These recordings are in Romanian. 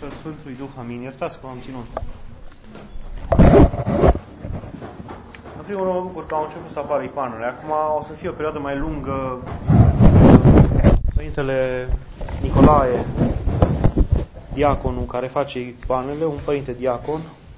cel Sfântului Duh, amin. Iertați că v-am ținut. În primul rând mă bucur că au început să apară icoanele. Acum o să fie o perioadă mai lungă. Părintele Nicolae, diaconul care face icoanele, un părinte diacon,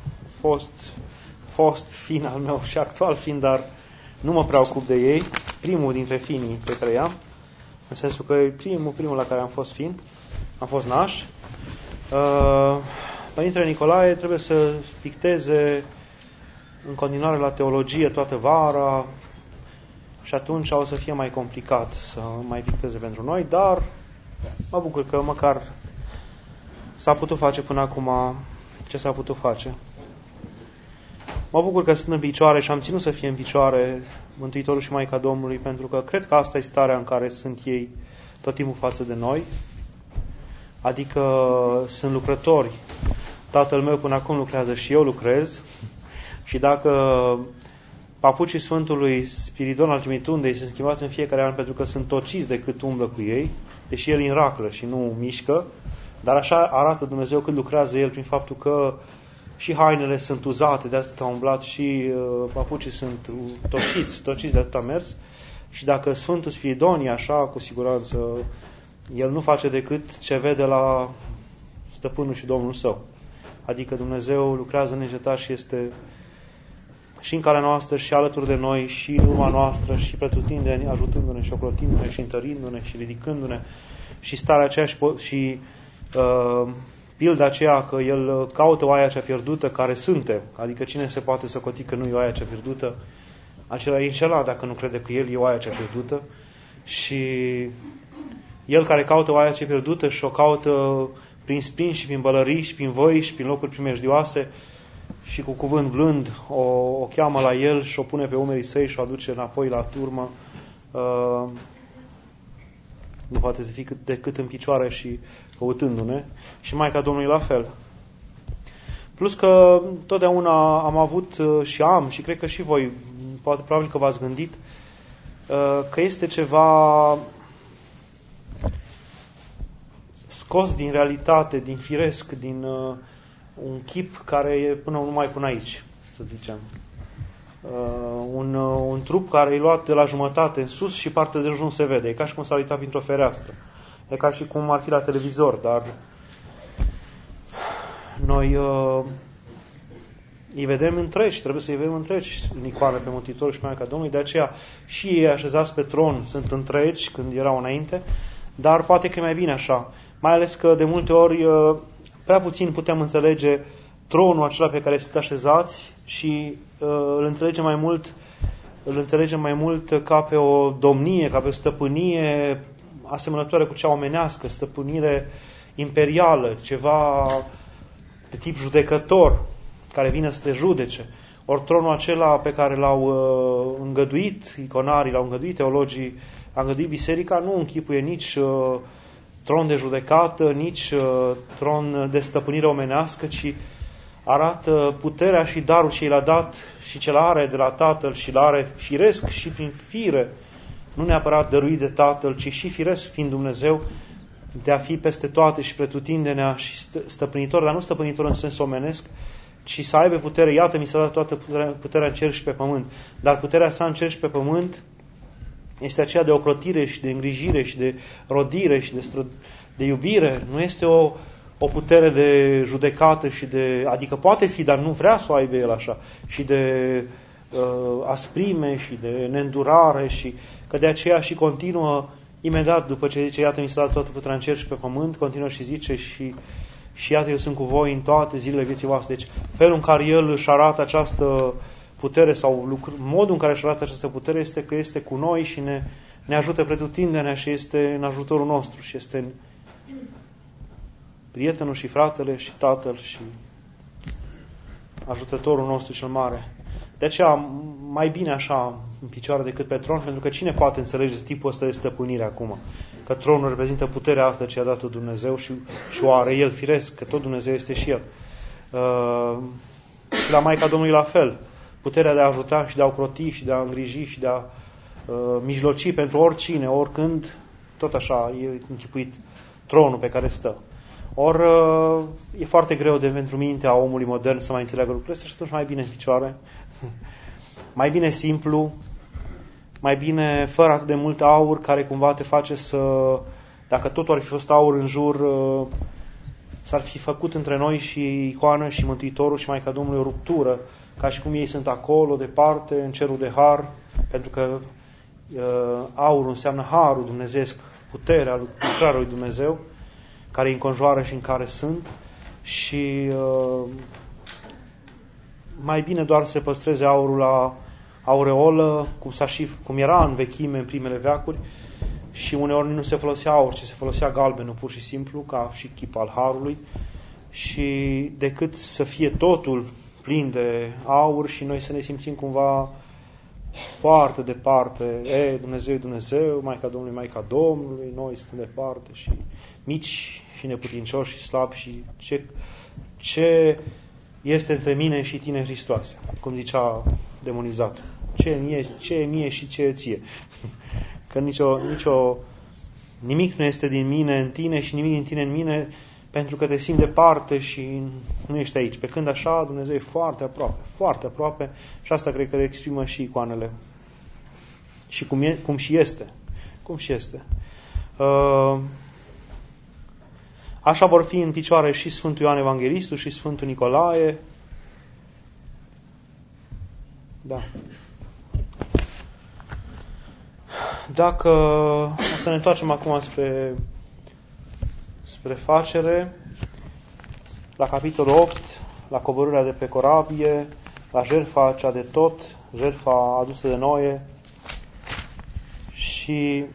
fost fin al meu și actual fin, dar nu mă preocup de ei, primul dintre finii pe care i-am, în sensul că e primul la care am fost fin, am fost naș. Părintele Nicolae trebuie să picteze în continuare la teologie toată vara și atunci o să fie mai complicat să mai picteze pentru noi, dar mă bucur că măcar s-a putut face până acum ce s-a putut face. Mă bucur că sunt în picioare și am ținut să fie în picioare Mântuitorul și Maica Domnului, pentru că cred că asta e starea în care sunt ei tot timpul față de noi. Adică sunt lucrători. Tatăl meu până acum lucrează și eu lucrez. Și dacă papucii Sfântului Spiridon al Trimitundei se schimbați în fiecare an pentru că sunt tociți de cât umblă cu ei, deși el înraclă și nu mișcă, dar așa arată Dumnezeu când lucrează El, prin faptul că și hainele sunt uzate de atât a umblat și papucii sunt tociți de atât a mers. Și dacă Sfântul Spiridon e așa, cu siguranță el nu face decât ce vede la Stăpânul și Domnul Său. Adică Dumnezeu lucrează neîncetat și este și în calea noastră și alături de noi și în urma noastră și pretutindeni, ajutându-ne și ocrotindu-ne și întărindu-ne și ridicându-ne și starea aceea și pilda aceea că El caută oaia cea pierdută care suntem. Adică cine se poate socoti că nu e oaia cea pierdută? Acela e înșelat dacă nu crede că El e oaia cea pierdută. Și El care caută oaia cea pierdută și o caută prin spini și prin bălării și prin voi și prin locuri primejdioase și cu cuvânt blând o cheamă la El și o pune pe umerii săi și o aduce înapoi la turmă, nu poate fi decât în picioare și căutându-ne. Și Maica Domnului la fel. Plus că totdeauna am avut și am, și cred că și voi, probabil că v-ați gândit, că este ceva scos din realitate, din firesc, din un chip care e numai până aici, să zicem. Un trup care e luat de la jumătate în sus și partea de jos nu se vede. E ca și cum s-ar uita printr-o fereastră. E ca și cum ar fi la televizor, dar noi îi vedem întregi, trebuie să îi vedem întregi în icoane pe Mântuitorul și Maica Domnului, de aceea și ei așezați pe tron sunt întregi când erau înainte, dar poate că e mai bine așa. Mai ales că de multe ori prea puțin putem înțelege tronul acela pe care sunt așezați și îl înțelegem mai mult ca pe o domnie, ca pe o stăpânie asemănătoare cu cea omenească, stăpânire imperială, ceva de tip judecător, care vine să te judece. Ori tronul acela pe care l-au îngăduit iconarii, l-au îngăduit teologii, a îngăduit biserica, nu închipuie nici tron de judecată, nici tron de stăpânire omenească, ci arată puterea și darul ce i l-a dat și ce l-are de la Tatăl și l-are firesc și prin fire, nu neapărat dăruit de Tatăl, ci și firesc fiind Dumnezeu, de a fi peste toate și pretutindenea și stăpânitor, dar nu stăpânitor în sens omenesc, ci să aibă putere. Iată, mi s-a dat toată puterea în cer și pe pământ. Dar puterea sa în cer și pe pământ este aceea de ocrotire și de îngrijire și de rodire și de iubire. Nu este o putere de judecată și adică poate fi, dar nu vrea să o aibă el așa, și de asprime și de neîndurare și că de aceea și continuă imediat după ce zice iată mi s-a dat toată puterea în cer și pe pământ, continuă și zice și iată eu sunt cu voi în toate zilele vieții voastre. Deci felul în care el își arată această putere sau modul în care își arată această putere este că este cu noi și ne ajută pretutindenea și este în ajutorul nostru și este prietenul și fratele și tatăl și ajutătorul nostru cel mare. De aceea mai bine așa în picioare decât pe tron, pentru că cine poate înțelege tipul ăsta de stăpânire acum? Că tronul reprezintă puterea asta ce a dat-o Dumnezeu și o are El firesc, că tot Dumnezeu este și El. Și la Maica Domnului la fel. Puterea de a ajuta și de a ocroti și de a îngriji și de a mijloci pentru oricine, oricând, tot așa e închipuit tronul pe care stă. Ori e foarte greu pentru mintea omului modern să mai înțeleagă lucrurile astea și atunci mai bine în picioare, mai bine simplu, mai bine fără atât de mult aur care cumva te face să, dacă totul ar fi fost aur în jur, s-ar fi făcut între noi și icoană și Mântuitorul și Maica Domnului o ruptură, ca și cum ei sunt acolo, departe, în cerul de har, pentru că aurul înseamnă harul dumnezeiesc, puterea, lucrarea lui Dumnezeu, care îi înconjoară și în care sunt, și mai bine doar să se păstreze aurul la aureolă, cum era în vechime, în primele veacuri, și uneori nu se folosea aur, ci se folosea galbenul, pur și simplu, ca și chip al harului, și decât să fie totul plin de aur și noi să ne simțim cumva foarte departe, Dumnezeu e Dumnezeu, Maica Domnului, Maica Domnului, noi suntem departe și mici și neputincioși și slabi și ce este între mine și tine, Hristoase, cum zicea demonizatul. Ce e mie și ce e ție? Că nimic nu este din mine în tine și nimic din tine în mine, pentru că te simți departe și nu ești aici. Pe când așa, Dumnezeu e foarte aproape, și asta cred că le exprimă și icoanele. Și cum și este. Așa vor fi în picioare și Sfântul Ioan Evanghelistul și Sfântul Nicolae. Da. Dacă o să ne întoarcem acum spre facere, la capitolul 8, la coborârea de pe corabie, la jertfa cea de tot, jertfa adusă de Noe, și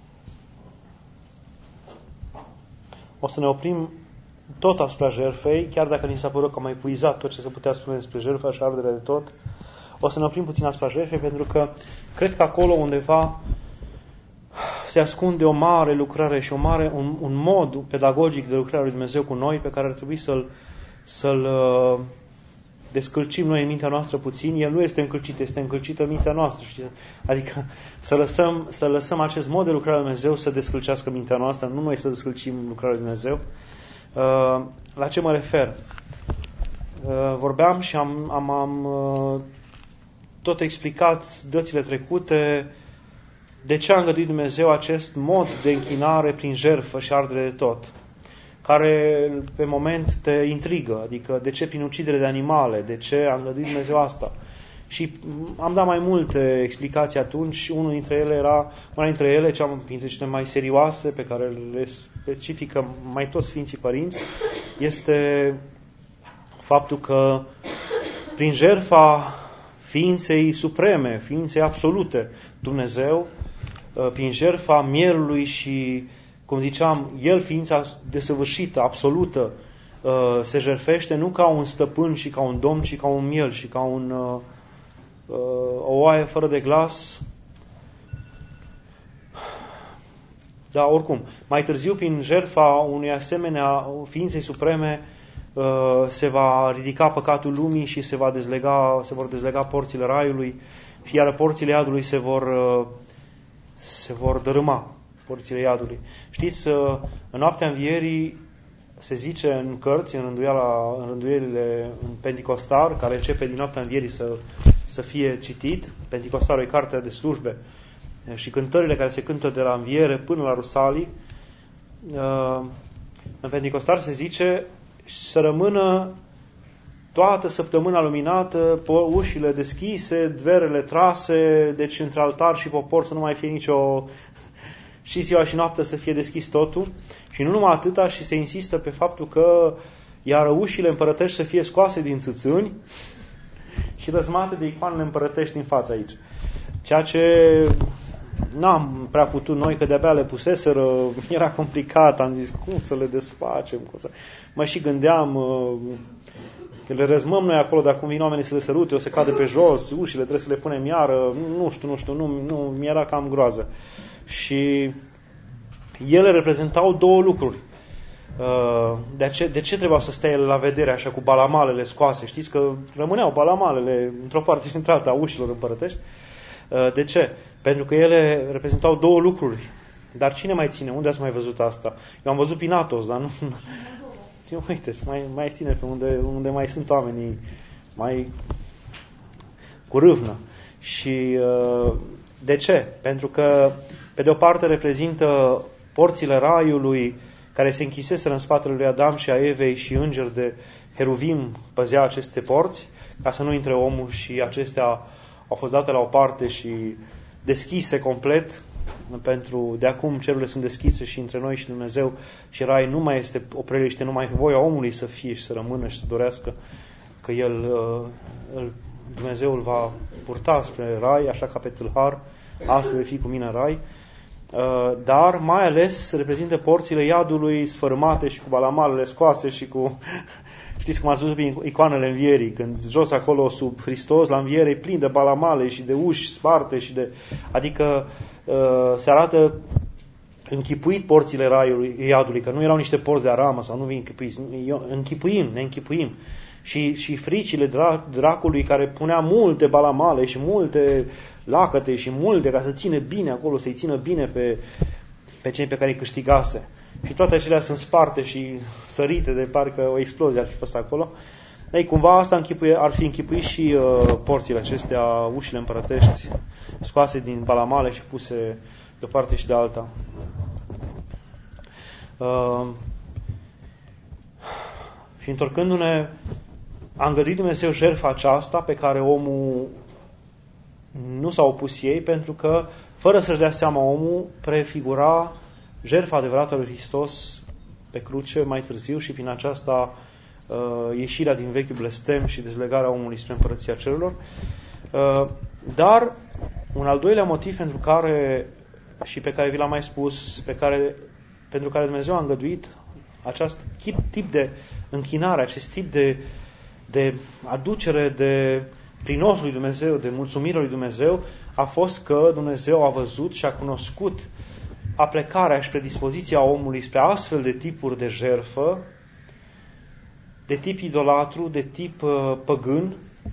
o să ne oprim tot asupra jertfei, chiar dacă ni s-a părut că am epuizat tot ce se putea spune despre jertfa și arderea de tot, o să ne oprim puțin asupra jertfei, pentru că cred că acolo undeva se ascunde o mare lucrare și un mod pedagogic de lucrare lui Dumnezeu cu noi, pe care ar trebui să-l descălcim noi în mintea noastră puțin. El nu este încălcit, este încălcită mintea noastră. Adică să lăsăm acest mod de lucrare lui Dumnezeu să descălcească mintea noastră, nu noi să descălcim lucrarea lui Dumnezeu. La ce mă refer? Vorbeam și am tot explicat dățile trecute de ce a îngăduit Dumnezeu acest mod de închinare prin jertfă și ardere de tot, care pe moment te intrigă, adică de ce prin ucidere de animale, de ce a îngăduit Dumnezeu asta. Și am dat mai multe explicații atunci. Una dintre ele, cea dintre cele mai serioase, pe care le specifică mai toți Sfinții Părinți, este faptul că prin jertfa ființei supreme, ființei absolute, Dumnezeu, prin jertfa mielului și, cum ziceam, El, ființa desăvârșită, absolută, se jertfește nu ca un stăpân și ca un domn, ci ca un miel și ca o oaie fără de glas. Da, oricum, mai târziu, prin jertfa unui asemenea ființei supreme, se va ridica păcatul lumii și se vor dezlega porțile raiului, și iar porțile iadului se vor dărâma, porțile iadului. Știți, în noaptea învierii se zice în cărți, în rânduielile în Pentecostar, care începe din noaptea învierii să fie citit. Pentecostarul e cartea de slujbe și cântările care se cântă de la înviere până la Rusalii. În Pentecostar se zice să rămână toată săptămâna luminată, ușile deschise, dverele trase, deci între altar și popor să nu mai fie nicio... și ziua și noaptea să fie deschis totul. Și nu numai atâta, și se insistă pe faptul că iar ușile împărătești să fie scoase din țâțâni și răzmate de icoanele împărătești din fața aici. Ceea ce n-am prea putut noi, că de-abia le puseseră, era complicat, am zis cum să le desfacem. Mă și gândeam că le răzmăm noi acolo, dacă cum vin oamenii să le sărute, o să cadă pe jos, ușile trebuie să le punem iară, nu știu, mi-era cam groază. Și ele reprezentau două lucruri. De ce trebuiau să stea ele la vedere așa cu balamalele scoase? Știți că rămâneau balamalele într-o parte și într-alta a ușilor împărătești. De ce? Pentru că ele reprezentau două lucruri. Dar cine mai ține? Unde ați mai văzut asta? Eu am văzut prin Athos, dar nu... uite, mai ține pe unde mai sunt oamenii mai cu râvnă. Și de ce? Pentru că, pe de o parte, reprezintă porțile raiului care se închiseseră în spatele lui Adam și a Evei și îngeri de heruvim păzea aceste porți, ca să nu intre omul, și acestea au fost date la o parte și deschise complet. De acum cerurile sunt deschise și între noi și Dumnezeu, și rai nu mai este o preliște, numai voia omului să fie și să rămână și să dorească că Dumnezeu îl va purta spre rai, așa ca pe tâlhar, astfel vei fi cu mine în rai. Dar mai ales reprezintă porțile iadului sfărâmate și cu balamalele scoase și cu... Știți cum ați văzut prin icoanele învierii, când jos acolo sub Hristos, la înviere, e plin de balamale și de uși sparte și de... Adică se arată închipuit porțile raiului, iadului, că nu erau niște porți de aramă sau nu vin închipuiți. Ne închipuim. Și fricile dracului, care punea multe balamale și multe lacăte și multe ca să țină bine acolo, să-i țină bine pe cei pe care îi câștigase. Și toate acelea sunt sparte și sărite de parcă o explozie ar fi fost acolo. Ei, cumva asta ar fi închipuit și porțile acestea, ușile împărătești, scoase din balamale și puse de o parte și de alta. Și întorcându-ne, a îngăduit Dumnezeu jertfa aceasta pe care omul nu s-a opus ei, pentru că, fără să-și dea seama, omul prefigura jertfa adevărată lui Hristos pe cruce mai târziu și prin aceasta ieșirea din vechiul blestem și dezlegarea omului spre împărăția cerurilor. Dar un al doilea motiv pentru care, și pe care vi l-am mai spus, pentru care Dumnezeu a îngăduit acest tip de închinare, acest tip de aducere de prinos lui Dumnezeu, de mulțumire lui Dumnezeu, a fost că Dumnezeu a văzut și a cunoscut aplecarea și predispoziția omului spre astfel de tipuri de jertfă, de tip idolatru, de tip păgân,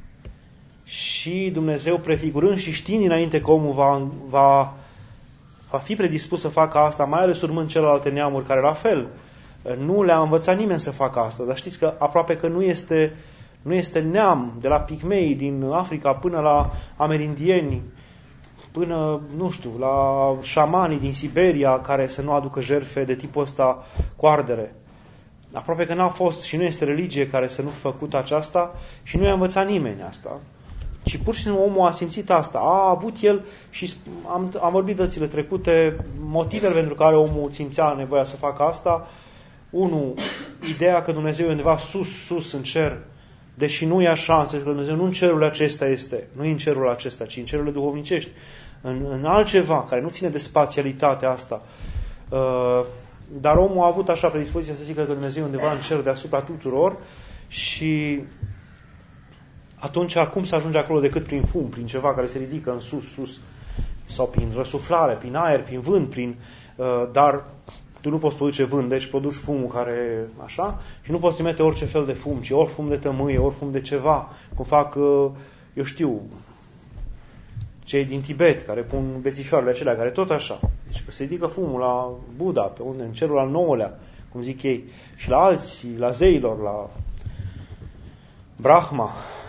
și Dumnezeu, prefigurând și știind dinainte că omul va fi predispus să facă asta, mai ales urmând celelalte neamuri care la fel nu le-a învățat nimeni să facă asta. Dar știți că aproape că nu este neam, de la pigmei din Africa până la amerindieni, până, nu știu, la șamanii din Siberia, care să nu aducă jertfe de tipul ăsta cu ardere. Aproape că n-a fost și nu este religie care să nu făcut aceasta și nu i-a învățat nimeni asta. Ci pur și simplu omul a simțit asta. A avut el, și am vorbit dățile trecute, motivele pentru care omul simțea nevoia să facă asta. Unu, ideea că Dumnezeu e undeva sus în cer, deși nu e așa, că Dumnezeu nu în cerul acesta este, nu e în cerul acesta, ci în cerurile duhovnicești, în altceva care nu ține de spațialitatea asta. Dar omul a avut așa predispoziția să zică că Dumnezeu e undeva în cer deasupra tuturor, și atunci cum să ajunge acolo decât prin fum, prin ceva care se ridică în sus, sau prin răsuflare, prin aer, prin vânt, dar tu nu poți produce vânt, deci produci fumul care așa, și nu poți trimite orice fel de fum, ci ori fum de tămâie, ori fum de ceva, cum fac, eu știu, cei din Tibet, care pun bețișoarele acelea, care tot așa. Deci că se ridică fumul la Buddha, pe unde, în cerul al nouălea, cum zic ei, și la alții, la zeilor, la Brahma.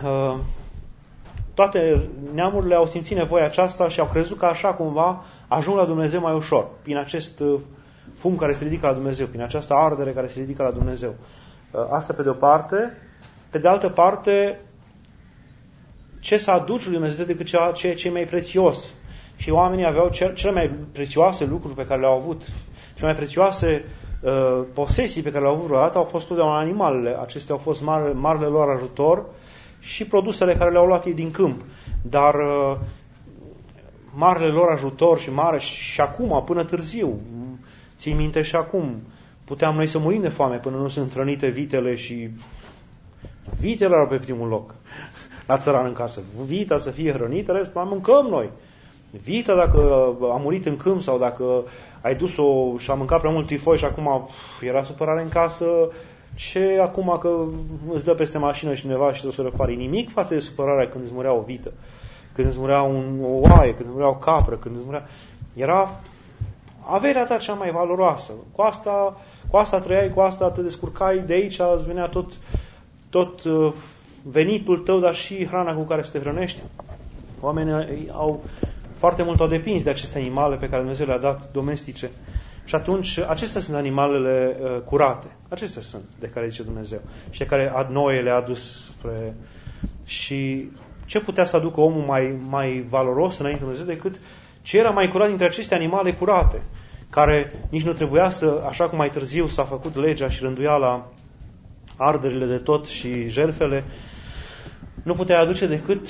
Toate neamurile au simțit nevoia aceasta și au crezut că așa cumva ajung la Dumnezeu mai ușor, prin acest fum care se ridică la Dumnezeu, prin această ardere care se ridică la Dumnezeu. Asta pe de o parte. Pe de altă parte, ce să aduci lui Dumnezeu decât ce e mai prețios? Și oamenii aveau cele mai prețioase lucruri pe care le-au avut. Cele mai prețioase posesii pe care le-au avut vreodată au fost totdeauna animalele. Acestea au fost marele lor ajutor și produsele care le-au luat ei din câmp. Dar marele lor ajutor și acum, până târziu, ții minte și acum, puteam noi să murim de foame până nu sunt hrănite vitele, și vitele erau pe primul loc la țăran în casă. Vita să fie hrănită, mai mâncăm noi. Vita, dacă a murit în câmp sau dacă ai dus-o și a mâncat prea mult trifoi și acum era supărare în casă, ce acum că îți dă peste mașină cineva și trebuie să repari? Nimic față de supărarea când îți murea o vită, când îți murea o oaie, când îți murea o capră, când îți murea... Era averea ta cea mai valoroasă. Cu cu asta trăiai, cu asta te descurcai, de aici îți venea tot venitul tău, dar și hrana cu care să te hrănești. Oamenii foarte mult au depins de aceste animale pe care Dumnezeu le-a dat domestice. Și atunci, acestea sunt animalele curate. Acestea sunt de care zice Dumnezeu. Și de care Noe le-a adus spre... Și ce putea să aducă omul mai valoros înainte de Dumnezeu decât ce era mai curat dintre aceste animale curate, care nici nu trebuia să, așa cum mai târziu s-a făcut legea și rânduiala, arderile de tot și jertfele, nu putea aduce decât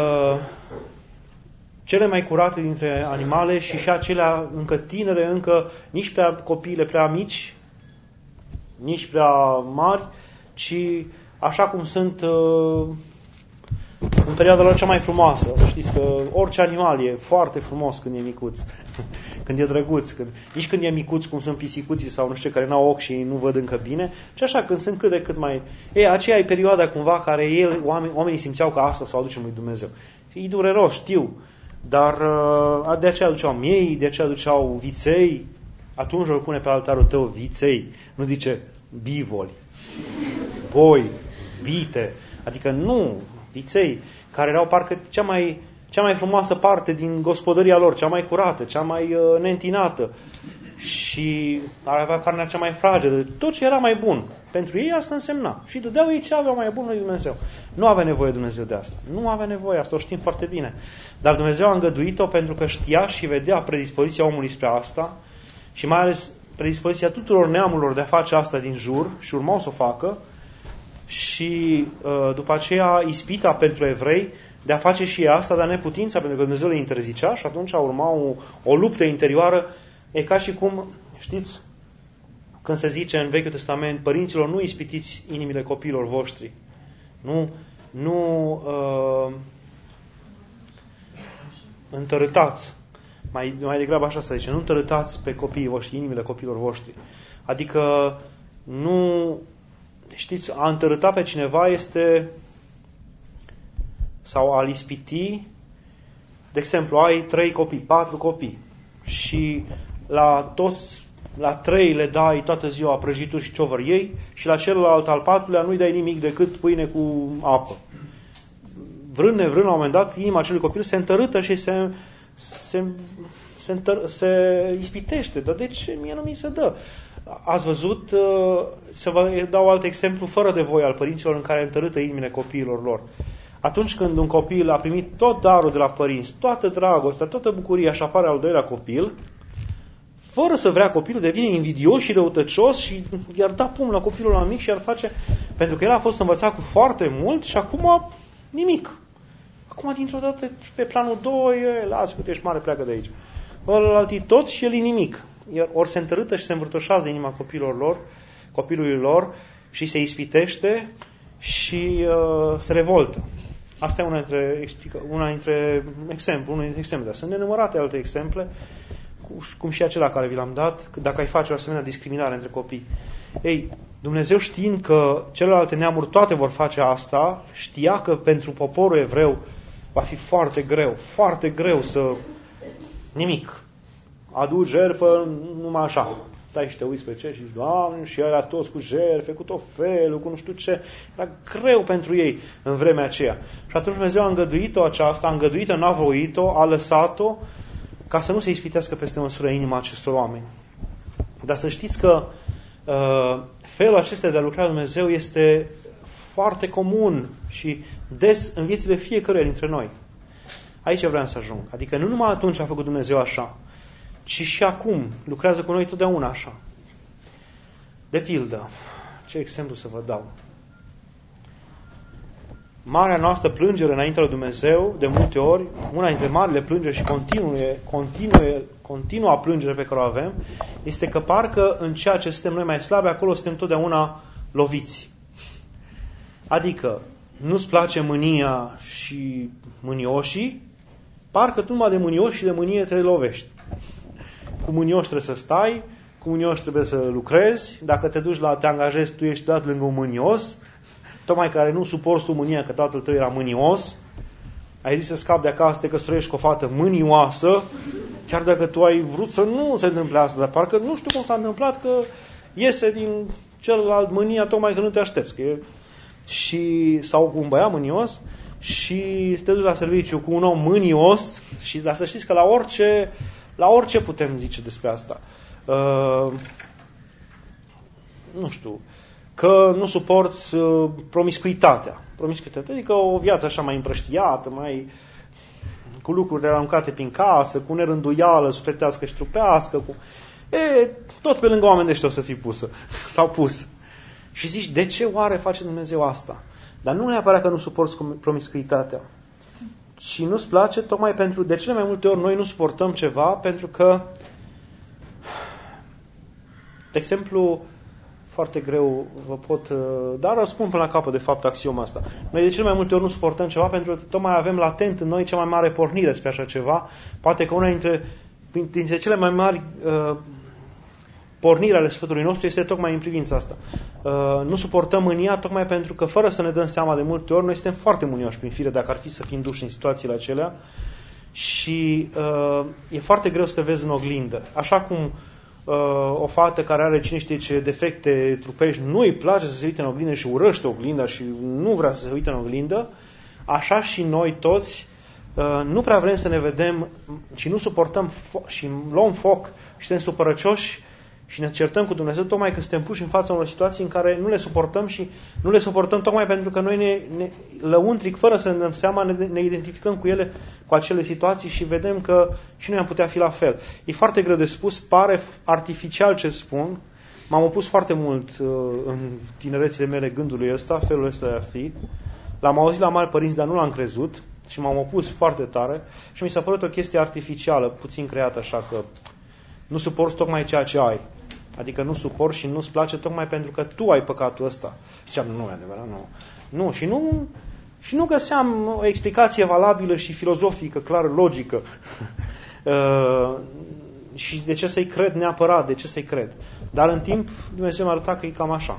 cele mai curate dintre animale și acelea încă tinere, încă nici prea copiile prea mici, nici prea mari, ci așa cum sunt în perioada lor cea mai frumoasă. Știți că orice animal e foarte frumos când e micuț, când e drăguț, nici când e micuț cum sunt pisicuții sau nu știu, care n-au ochi și nu văd încă bine, ci așa când sunt cât de cât mai... aceea e perioada cumva care oamenii simțeau că asta s-o aducem lui Dumnezeu. E dureros, știu, dar de aceea aduceau miei, de aceea aduceau viței. Atunci îl pune pe altarul tău viței, nu zice bivoli, boi, vite, adică nu, viței, care erau parcă cea mai frumoasă parte din gospodăria lor, cea mai curată, cea mai neîntinată și ar avea carnea cea mai fragedă, tot ce era mai bun. Pentru ei asta însemna. Și dădeau ei ce aveau mai bun lui Dumnezeu. Nu avea nevoie Dumnezeu de asta. Nu avea nevoie, asta o știm foarte bine. Dar Dumnezeu a îngăduit-o pentru că știa și vedea predispoziția omului spre asta și mai ales predispoziția tuturor neamurilor de a face asta din jur și urmau să o facă și după aceea ispita pentru evrei de a face și asta, dar neputința, pentru că Dumnezeu le interzicea și atunci urma o luptă interioară. E ca și cum, știți, când se zice în Vechiul Testament, părinților, nu ispitiți inimile copiilor voștri. Nu întărâtați. Mai degrabă așa se zice, nu întărâtați pe copiii voștri, inimile copiilor voștri. Adică nu... Știți, a întărâta pe cineva este... sau a-l ispiti. De exemplu, ai 3 copii, 4 copii și la 3 le dai toată ziua prăjituri și ciovări ei și la celălalt al 4-lea nu-i dai nimic decât pâine cu apă. Vrând nevrând, la un moment dat, inima acelui copil se întărâtă și se ispitește. Dar de ce mie nu mi se dă? Ați văzut, să vă dau alt exemplu fără de voie al părinților în care întărâtă inimile copiilor lor. Atunci când un copil a primit tot darul de la părinți, toată dragostea, toată bucuria și apare al doilea copil, fără să vrea, copilul devine invidios și răutăcios și i-ar da pumn la copilul ăla mic și ar face, pentru că el a fost învățat cu foarte mult și acum nimic. Acum dintr-o dată pe planul 2, lasă că tu ești mare, pleacă de aici. Ălălaltii tot și el e nimic. Ori se întărâtă și se învârtoșează inima copilului lor și se ispitește și se revoltă. Asta e unul dintre exemple. Dar sunt nenumărate alte exemple, cum și acela care vi l-am dat, dacă ai face o asemenea discriminare între copii. Ei, Dumnezeu știind că celelalte neamuri toate vor face asta, știa că pentru poporul evreu va fi foarte greu să... Nimic. Aduci jertfă numai așa. Stai și te uiți pe ce și zici, Doamne, și ăia toți cu jertfe, cu tot felul, cu nu știu ce. Era greu pentru ei în vremea aceea. Și atunci Dumnezeu a îngăduit-o aceasta, a îngăduit-o, n-a voit-o, a lăsat-o, ca să nu se ispitească peste măsură inima acestor oameni. Dar să știți că felul acesta de a lucra Dumnezeu este foarte comun și des în viețile fiecăruia dintre noi. Aici vreau să ajung. Adică nu numai atunci a făcut Dumnezeu așa, ci și acum lucrează cu noi totdeauna așa. De pildă, ce exemplu să vă dau? Marea noastră plângere înaintea lui Dumnezeu, de multe ori, una dintre marile plângeri și continua plângere pe care o avem, este că parcă în ceea ce suntem noi mai slabi, acolo suntem totdeauna loviți. Adică, nu-ți place mânia și mânioșii, parcă tu numai de mânioși și de mânie te lovești. Cu mânioși trebuie să stai, cu mânioși trebuie să lucrezi, dacă te duci te angajezi, tu ești dat lângă un mânios, tocmai care nu suporți tu mânia că tatăl tău era mânios, ai zis să scapi de acasă, te căsătorești cu o fată mânioasă, chiar dacă tu ai vrut să nu se întâmple asta, dar parcă nu știu cum s-a întâmplat că iese din celălalt mânia tocmai că nu te aștepți. Sau cu un băiat mânios și te duci la serviciu cu un om mânios, dar să știți că la orice putem zice despre asta. Nu știu, că nu suporți promiscuitatea. Adică o viață așa mai împrăștiată, cu lucruri aruncate prin casă, cu nerânduială sufletească și trupească. Tot pe lângă oameni de ăștia o să fii pusă. Sau pus. Și zici, de ce oare face Dumnezeu asta? Dar nu neapărat că nu suporți promiscuitatea. Și nu-ți place tocmai pentru, de cele mai multe ori noi nu suportăm ceva pentru că, de exemplu, foarte greu vă pot, dar o spun până la capăt de fapt axioma asta. Noi de cele mai multe ori nu suportăm ceva pentru că tocmai avem latent în noi cea mai mare pornire spre așa ceva. Poate că una dintre cele mai mari porniri ale sufletului nostru este tocmai în privința asta. Nu suportăm mânia tocmai pentru că fără să ne dăm seama de multe ori noi suntem foarte mânioși prin fire dacă ar fi să fim duși în situațiile acelea și e foarte greu să te vezi în oglindă. Așa cum o fată care are cine știe ce defecte trupești nu-i place să se uite în oglindă și urăște oglinda și nu vrea să se uite în oglindă, așa și noi toți nu prea vrem să ne vedem și nu suportăm și luăm foc și suntem supărăcioși și ne certăm cu Dumnezeu tocmai că suntem puși în fața unor situații în care nu le suportăm și nu le suportăm tocmai pentru că noi ne lăuntric, fără să ne dăm seama, ne identificăm cu ele, cu acele situații și vedem că și noi am putea fi la fel. E foarte greu de spus, pare artificial ce spun. M-am opus foarte mult în tinerețile mele gândului ăsta, felul ăsta de a fi. L-am auzit la mari părinți, dar nu l-am crezut și m-am opus foarte tare și mi s-a părut o chestie artificială, puțin creată așa că nu suporți tocmai ceea ce ai. Adică nu suporți și nu-ți place tocmai pentru că tu ai păcatul ăsta. Ziceam, nu e adevărat, nu. Nu, și nu găseam o explicație valabilă și filozofică, clară, logică. Și de ce să-i cred neapărat, de ce să-i cred. Dar în timp Dumnezeu m-a arătat că e cam așa.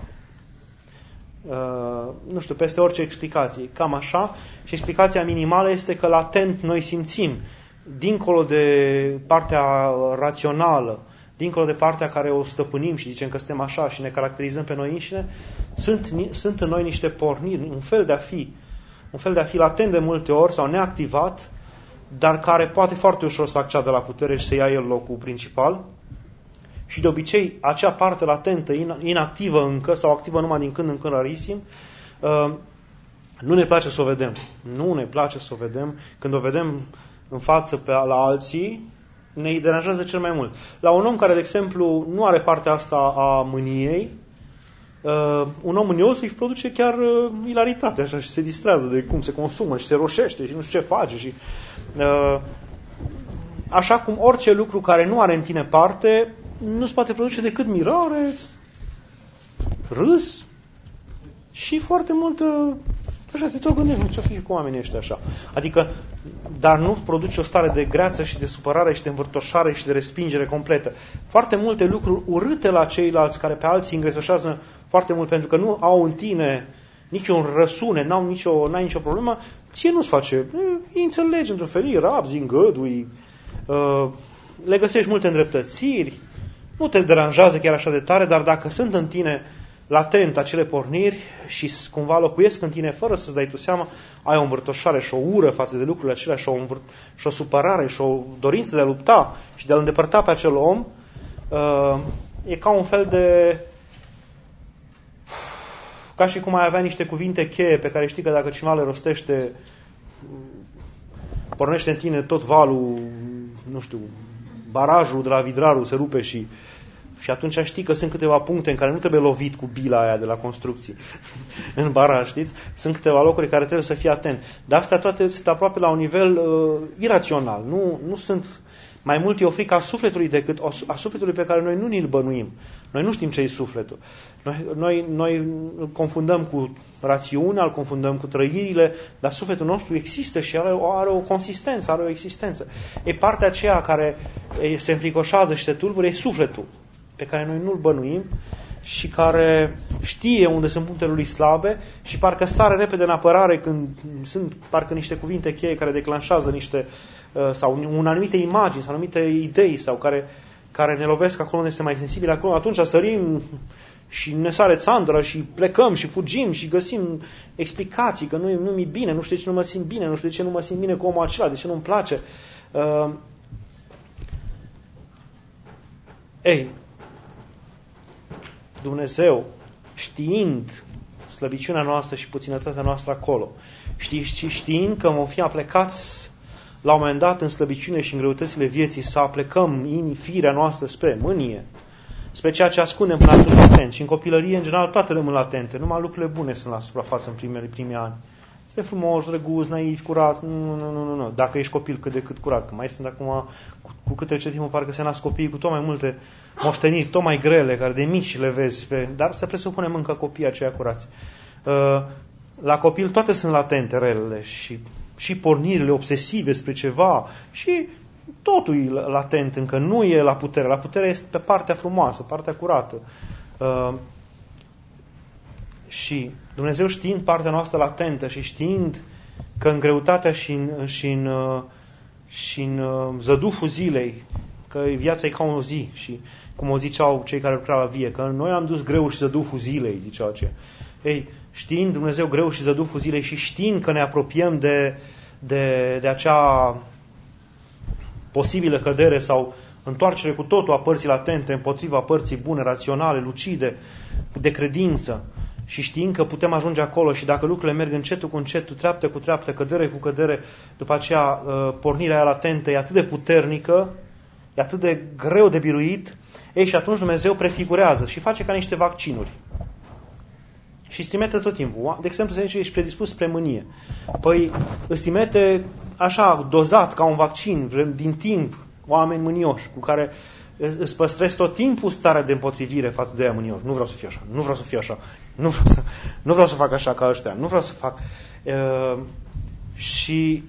Nu știu, peste orice explicație. Cam așa. Și explicația minimală este că latent noi simțim, dincolo de partea rațională, dincolo de partea care o stăpânim și zicem că suntem așa și ne caracterizăm pe noi înșine, sunt în noi niște porniri, un fel de a fi latent de multe ori sau neactivat, dar care poate foarte ușor să acceadă la putere și să ia el locul principal. Și de obicei, acea parte latentă, inactivă încă, sau activă numai din când în când rarisim, nu ne place să o vedem. Nu ne place să o vedem. Când o vedem în față la alții, ne deranjează cel mai mult. La un om care, de exemplu, nu are partea asta a mâniei, un om mânios își produce chiar ilaritate, așa, și se distrează de cum se consumă și se roșește și nu știu ce face. Și, așa cum orice lucru care nu are în tine parte, nu se poate produce decât mirare, râs și foarte multă... Așa, te tot gândești, ce-o fi cu oamenii ăștia așa. Adică, dar nu produce o stare de greață și de supărare și de învârtoșare și de respingere completă. Foarte multe lucruri urâte la ceilalți, care pe alții îngresoșează foarte mult pentru că nu au în tine niciun răsune, n-ai nicio problemă, ție nu-ți face. Îi înțelegi într-un fel, îi rabzi, îi îngădui, le găsești multe îndreptățiri, nu te deranjează chiar așa de tare, dar dacă sunt în tine latent acele porniri și cumva locuiesc în tine fără să-ți dai tu seama, ai o învârtoșare și o ură față de lucrurile acelea și o supărare și o dorință de a lupta și de a-l îndepărta pe acel om, e ca un fel de... ca și cum ai avea niște cuvinte cheie pe care știi că dacă cineva le rostește, pornește în tine tot valul, nu știu, barajul de la Vidraru se rupe și atunci știi că sunt câteva puncte în care nu trebuie lovit cu bila aia de la construcții în baraj, știți? Sunt câteva locuri care trebuie să fii atent. Dar astea toate sunt aproape la un nivel irațional. Nu sunt... Mai mult e o frică a sufletului decât a sufletului pe care noi nu ni-l bănuim. Noi nu știm ce e sufletul. Noi îl confundăm cu rațiunea, îl confundăm cu trăirile, dar sufletul nostru există și are o consistență, are o existență. E partea aceea care se înfricoșează și se tulbure, e sufletul pe care noi nu-l bănuim și care știe unde sunt punctele lui slabe și parcă sare repede în apărare când sunt parcă niște cuvinte cheie care declanșează niște sau anumite imagini sau anumite idei sau care care ne lovesc acolo unde este mai sensibil, acolo atunci sărim și ne sare țandra și plecăm și fugim și găsim explicații că nu mi-e bine, nu știu de ce nu mă simt bine, nu știu de ce nu mă simt bine cu omul acela, de ce nu-mi place. Dumnezeu, știind slăbiciunea noastră și puținătatea noastră acolo, știind că vom fi aplecați la un moment dat în slăbiciune și în greutățile vieții, să aplecăm firea noastră spre mânie, spre ceea ce ascundem până atunci latent. Și în copilărie, în general, toate rămân latente. Numai lucrurile bune sunt la suprafață în primii ani. Este frumos, drăguț, naiv, curat. Nu. Dacă ești copil cât de cât curat. Că mai sunt acum, cu cât trece timpul, parcă se nasc copiii cu tot mai multe moșteniri, tot mai grele, care de mici le vezi. Dar să presupunem încă copiii aceia curați. La copil toate sunt latente, relele, și pornirile obsesive spre ceva, și totul e latent, încă nu e la putere. La putere este pe partea frumoasă, partea curată. Și Dumnezeu, știind partea noastră latentă și știind că în greutatea și în zăduful zilei, că viața e ca o zi, și cum o ziceau cei care lucrau la vie, că noi am dus greu și zăduful zilei, ziceau aceia. Știind Dumnezeu greu și zăduful zilei și știind că ne apropiem de acea posibilă cădere sau întoarcere cu totul a părții latente împotriva părții bune, raționale, lucide, de credință, și știind că putem ajunge acolo și dacă lucrurile merg încetul cu încetul, treaptă cu treaptă, cădere cu cădere, după aceea pornirea aia latentă e atât de puternică, e atât de greu de biruit, și atunci Dumnezeu prefigurează și face ca niște vaccinuri. Și îți trimite tot timpul. De exemplu, să zice, ești predispus spre mânie. Păi îți trimite așa, dozat, ca un vaccin, din timp, oameni mânioși, cu care îți păstrezi tot timpul starea de împotrivire față de ea mânioși. Nu vreau să fiu așa, nu vreau să fiu așa, nu vreau să fac așa ca ăștia, nu vreau să fac... Și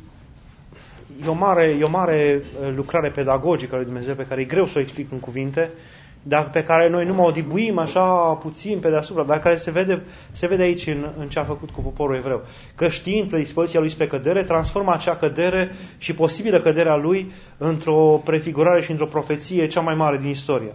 e o mare lucrare pedagogică a lui Dumnezeu, pe care e greu să o explic în cuvinte, dar pe care noi numai o dibuim așa puțin pe deasupra, dar care se vede aici în ce a făcut cu poporul evreu. Că știind predispoziția lui spre cădere, transformă acea cădere și posibilă căderea lui într-o prefigurare și într-o profeție cea mai mare din istorie.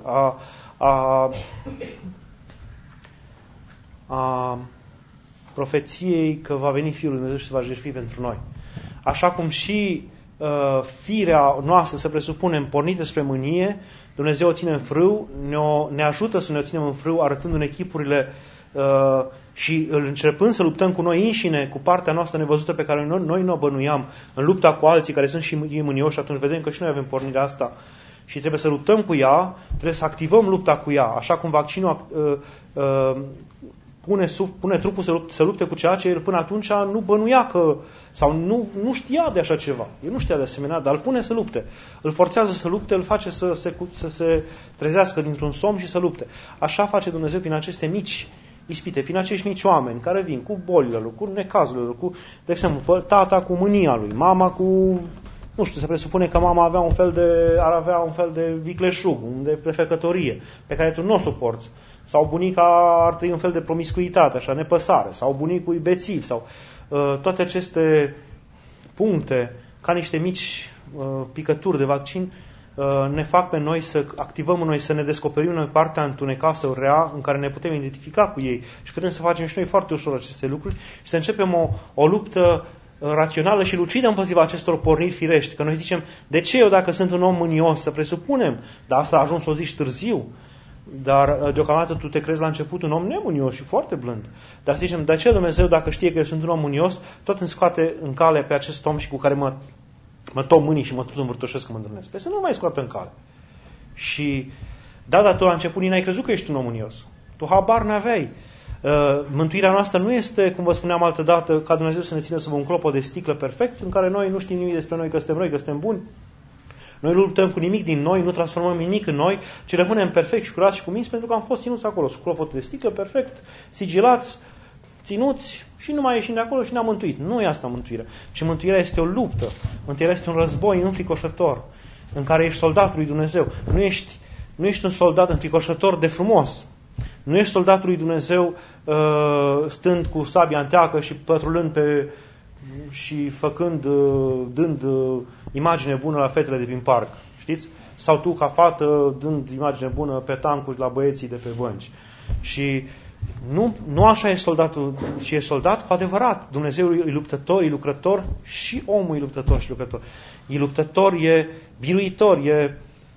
A profeției că va veni Fiul lui Dumnezeu și se va jertfi pentru noi. Așa cum și firea noastră, să presupunem, pornită spre mânie, Dumnezeu o ține în frâu, ne ajută să ne o ținem în frâu, arătându-ne chipurile și începând să luptăm cu noi înșine, cu partea noastră nevăzută pe care noi nu o bănuiam, în lupta cu alții care sunt și ei mânioși, atunci vedem că și noi avem pornirea asta și trebuie să luptăm cu ea, trebuie să activăm lupta cu ea, așa cum vaccinul pune trupul să lupte cu ceea ce el până atunci nu bănuia că, sau nu știa de așa ceva. El nu știa de asemenea, dar îl pune să lupte. Îl forțează să lupte, îl face să se trezească dintr-un somn și să lupte. Așa face Dumnezeu prin aceste mici ispite, prin acești mici oameni care vin cu bolile lor, cu necazurile lor, de exemplu, tata cu mânia lui, mama cu, nu știu, se presupune că mama ar avea un fel de vicleșug, de prefecătorie, pe care tu nu o suporți. Sau bunica ar trăi un fel de promiscuitate, așa, nepăsare, sau bunicul e bețiv, sau toate aceste puncte, ca niște mici picături de vaccin, ne fac pe noi să activăm în noi, să ne descoperim noi partea întunecoasă, rea, în care ne putem identifica cu ei și putem să facem și noi foarte ușor aceste lucruri și să începem o luptă rațională și lucidă împotriva acestor porniri firești. Că noi zicem, de ce eu dacă sunt un om mânios, să presupunem, dar asta a ajuns să o zici târziu, dar deocamdată tu te crezi la început un om nemânios și foarte blând. Dar să zicem, de ce Dumnezeu, dacă știe că eu sunt un om mânios, tot îmi scoate în cale pe acest om și cu care mă tom mâinii și mă tot învârtoșesc că mă întâlnesc. Păi să nu mai scoată în cale. Și dar tu la început n-ai crezut că ești un om mânios. Tu habar n-aveai. Mântuirea noastră nu este, cum vă spuneam altă dată, ca Dumnezeu să ne țină sub un clopot de sticlă perfect, în care noi nu știm nimic despre noi, că suntem buni. Noi nu luptăm cu nimic din noi, nu transformăm nimic în noi, ci rămânem perfect și curați și cuminți pentru că am fost ținuți acolo, sub clopotul de sticlă, perfect, sigilați, ținuți și nu mai ieșim de acolo și ne-am mântuit. Nu e asta mântuirea, ci mântuirea este o luptă, mântuirea este un război înfricoșător, în care ești soldatul lui Dumnezeu. Nu ești un soldat înfricoșător de frumos. Nu ești soldatul lui Dumnezeu stând cu sabia în teacă și pătrulând și dând imagine bună la fetele de prin parc. Știți? sau tu ca fată dând imagine bună pe tancuri la băieții de pe bănci. Și nu așa e soldatul, ci e soldat cu adevărat. Dumnezeu e luptător, e lucrător și omul e luptător și lucrător. E luptător, e biruitor, e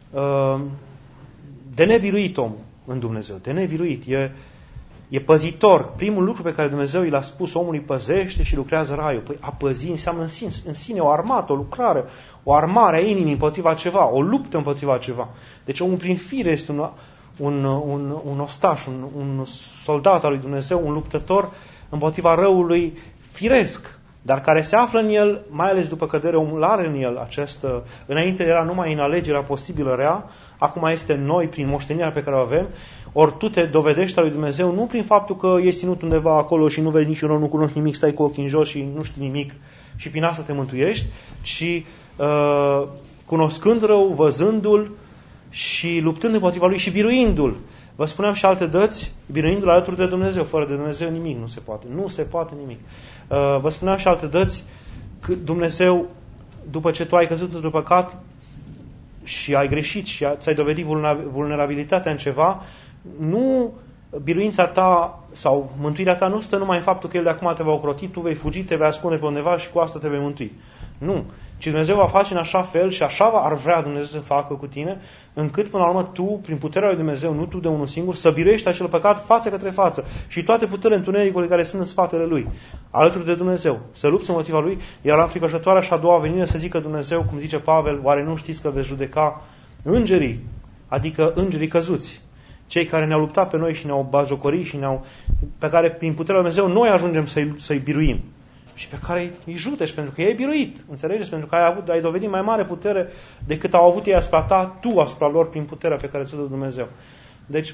de nebiruit omul în Dumnezeu, de nebiruit, e păzitor. Primul lucru pe care Dumnezeu i l-a spus omului, păzește și lucrează raiul. Păi a păzi înseamnă în sine o armată, o lucrare, o armare a inimii împotriva ceva, o luptă împotriva ceva. Deci omul prin fire este un ostaș, un soldat al lui Dumnezeu, un luptător împotriva răului firesc, dar care se află în el, mai ales după cădere, omul are în el această... Înainte era numai în alegerea posibilă rea, acum este în noi, prin moștenirea pe care o avem, ori tu te dovedești al lui Dumnezeu nu prin faptul că ești ținut undeva acolo și nu vezi niciun rău, nu cunoști nimic, stai cu ochii în jos și nu știi nimic și prin asta te mântuiești, ci cunoscând rău, văzându-l și luptând împotriva lui și biruindu-l. Vă spuneam și alte dăți, biruindu-l alături de Dumnezeu. Fără de Dumnezeu nimic nu se poate. Nu se poate nimic. Vă spuneam și alte dăți că Dumnezeu, după ce tu ai căzut într-un păcat și ai greșit și ți-ai dovedit vulnerabilitatea în ceva, nu biruința ta sau mântuirea ta nu stă numai în faptul că El de acum te va ocroti, tu vei fugi, te vei ascunde pe undeva și cu asta te vei mântui. Nu. Ci Dumnezeu va face în așa fel și așa ar vrea Dumnezeu să facă cu tine, încât până la urmă tu, prin puterea lui Dumnezeu, nu tu de unul singur, să biruiești acel păcat față către față și toate puterile întunericului care sunt în spatele lui, alături de Dumnezeu, să lupți împotriva lui, iar la înfricoșătoarea și a doua venire să zică Dumnezeu, cum zice Pavel, oare nu știți că veți judeca îngerii, adică îngerii căzuți, cei care ne-au luptat pe noi și ne-au batjocorit și pe care prin puterea lui Dumnezeu noi ajungem să-i biruim. Și pe care îi judeci, pentru că ei ai biruit. Înțelegeți? Pentru că ai dovedit mai mare putere decât au avut ei asupra ta, tu asupra lor, prin puterea pe care ți-o dă Dumnezeu. Deci,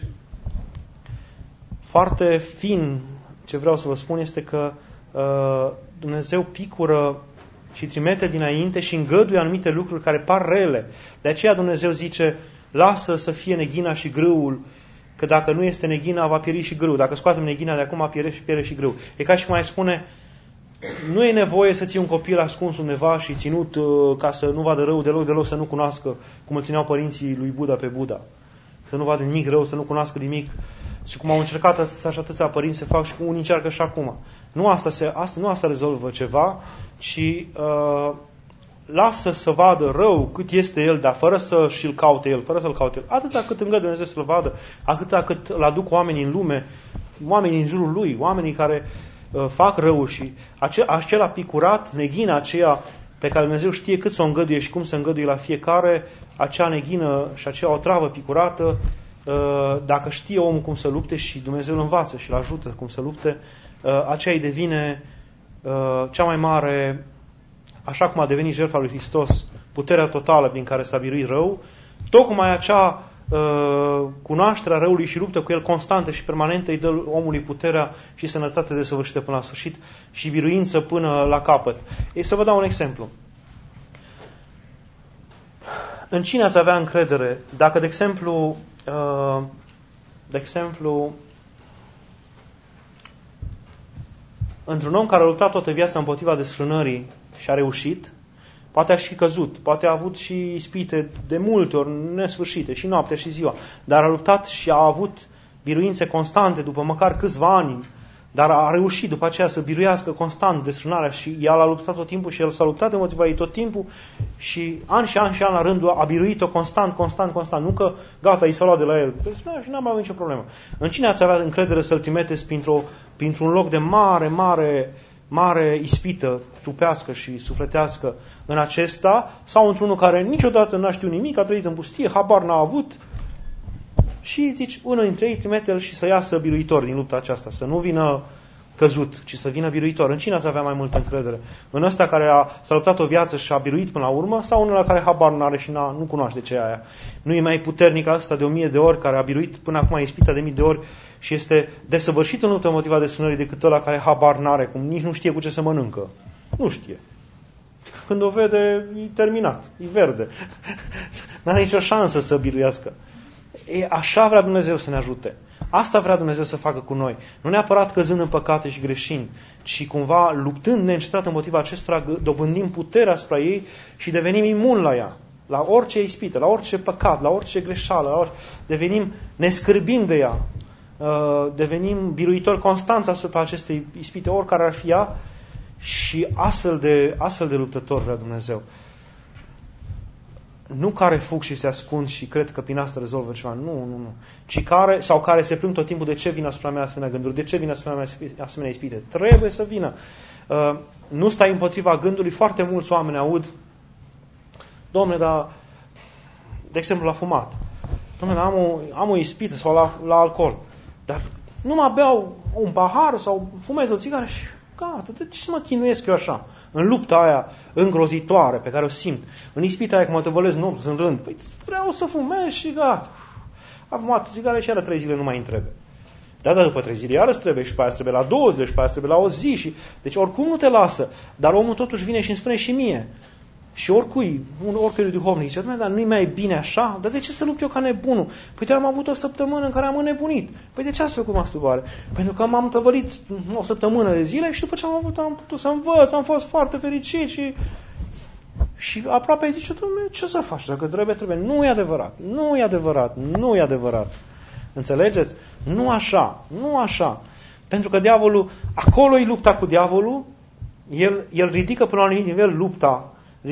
foarte fin, ce vreau să vă spun este că Dumnezeu picură și trimite dinainte și îngăduie anumite lucruri care par rele. De aceea Dumnezeu zice, lasă să fie neghina și grâul, că dacă nu este neghina, va pieri și grâul. Dacă scoatem neghina de acum, pierde și grâul. E ca și cum ai spune, nu e nevoie să ții un copil ascuns undeva și ținut ca să nu vadă rău deloc, să nu cunoască cum îl țineau părinții lui Buddha pe Buddha. Să nu vadă nimic rău, să nu cunoască nimic. Și cum au încercat atâția părinți să fac și cum unii încearcă și acum. Nu asta rezolvă ceva, ci lasă să vadă rău cât este el, dar fără să-și-l caute el, fără să-l caute el. Atâta cât îngăduie Dumnezeu să-l vadă, atâta cât îl aduc oamenii în lume, oamenii în jurul lui, oamenii care fac rău și acela picurat, neghina aceea pe care Dumnezeu știe cât să o îngăduie și cum să îngăduie la fiecare, acea neghină și acea otravă picurată, dacă știe omul cum să lupte și Dumnezeu îl învață și îl ajută cum să lupte, aceea îi devine cea mai mare, așa cum a devenit jertfa lui Hristos, puterea totală prin care s-a biruit rău, tocmai acea cunoașterea răului și luptă cu el constantă și permanentă îi dă omului puterea și sănătate desăvârșită până la sfârșit și biruință până la capăt. Ei, să vă dau un exemplu. În cine ați avea încredere? Dacă, de exemplu, într-un om care a luptat toată viața împotriva desfrânării și a reușit, poate a și căzut, poate a avut și ispite de multe ori nesfârșite, și noaptea și ziua, dar a luptat și a avut biruințe constante după măcar câțiva ani, dar a reușit după aceea să biruiască constant desfrânarea și el a luptat tot timpul și el s-a luptat împotriva ei tot timpul și an la rândul a biruit-o constant. Nu că gata, i s-a luat de la el și n-am avut nicio problemă. În cine ați avea încredere să-l trimiteți printr-un loc de mare ispită trupească și sufletească în acesta, sau într-unul care niciodată n-a știut nimic, a trăit în pustie, habar n-a avut, și zici, unul dintre ei trimite-l și să iasă biruitor din lupta aceasta, să nu vină căzut, ci să vină biruitor. În cine ați avea mai multă încredere? În ăsta care s-a luptat o viață și a biruit până la urmă, sau unul la care habar n-are și nu cunoaște ce e aia? Nu e mai puternic ăsta de 1000 de ori, care a biruit până acum ispita de 1000 de ori și este desăvârșit în luptă împotriva desfrânării, decât ăla care habar n-are, cum nici nu știe cu ce se mănâncă. Nu știe. Când o vede, e terminat, e verde. N-are nicio șansă să biruiască. Așa vrea Dumnezeu să ne ajute. Asta vrea Dumnezeu să facă cu noi. Nu neapărat căzând în păcate și greșind, ci cumva luptând neîncetat împotriva acestora, dobândim puterea asupra ei și devenim imuni la ea. la orice ispită, la orice păcat, la orice greșeală, devenim nescârbind de ea, devenim biruitori constanți asupra acestei ispite, oricare ar fi ea, și astfel de luptători vrea Dumnezeu. Nu care fug și se ascund și cred că prin asta rezolvă ceva. Nu. Ci care se plâng tot timpul, de ce vin asupra mea asemenea gânduri, de ce vin asupra mea asemenea ispite. Trebuie să vină. Nu stai împotriva gândului. Foarte mulți oameni aud, Dom'le, dar, de exemplu, la fumat. Dom'le, dar am o ispită sau la alcool. Dar nu mă beau un pahar sau fumez o țigară și gata, de ce să mă chinuiesc eu așa? În lupta aia îngrozitoare pe care o simt, în ispita aia că mă tăvălesc nopți în rând, păi vreau să fumez și gata. Am fumat o țigară și iară 3 zile nu mai îmi trebuie. Dar după 3 zile iară trebuie și pe aia trebuie la 2 zile și pe aia trebuie la o zi. Deci oricum nu te lasă, dar omul totuși vine și îmi spune și mie. Și oricui duhovnic zice, dar nu-i mai bine așa? Dar de ce să lupt eu ca nebunul? Păi am avut o săptămână în care am înnebunit. Păi de ce ați făcut masturbare? Pentru că m-am tăvălit o săptămână de zile și după ce am putut să învăț, am fost foarte fericit și aproape ai zice, ce să faci? Dacă trebuie. Nu e adevărat. Înțelegeți? Nu așa. Pentru că diavolul, acolo e lupta cu diavolul, el ridică până la un anumit nivel lupta,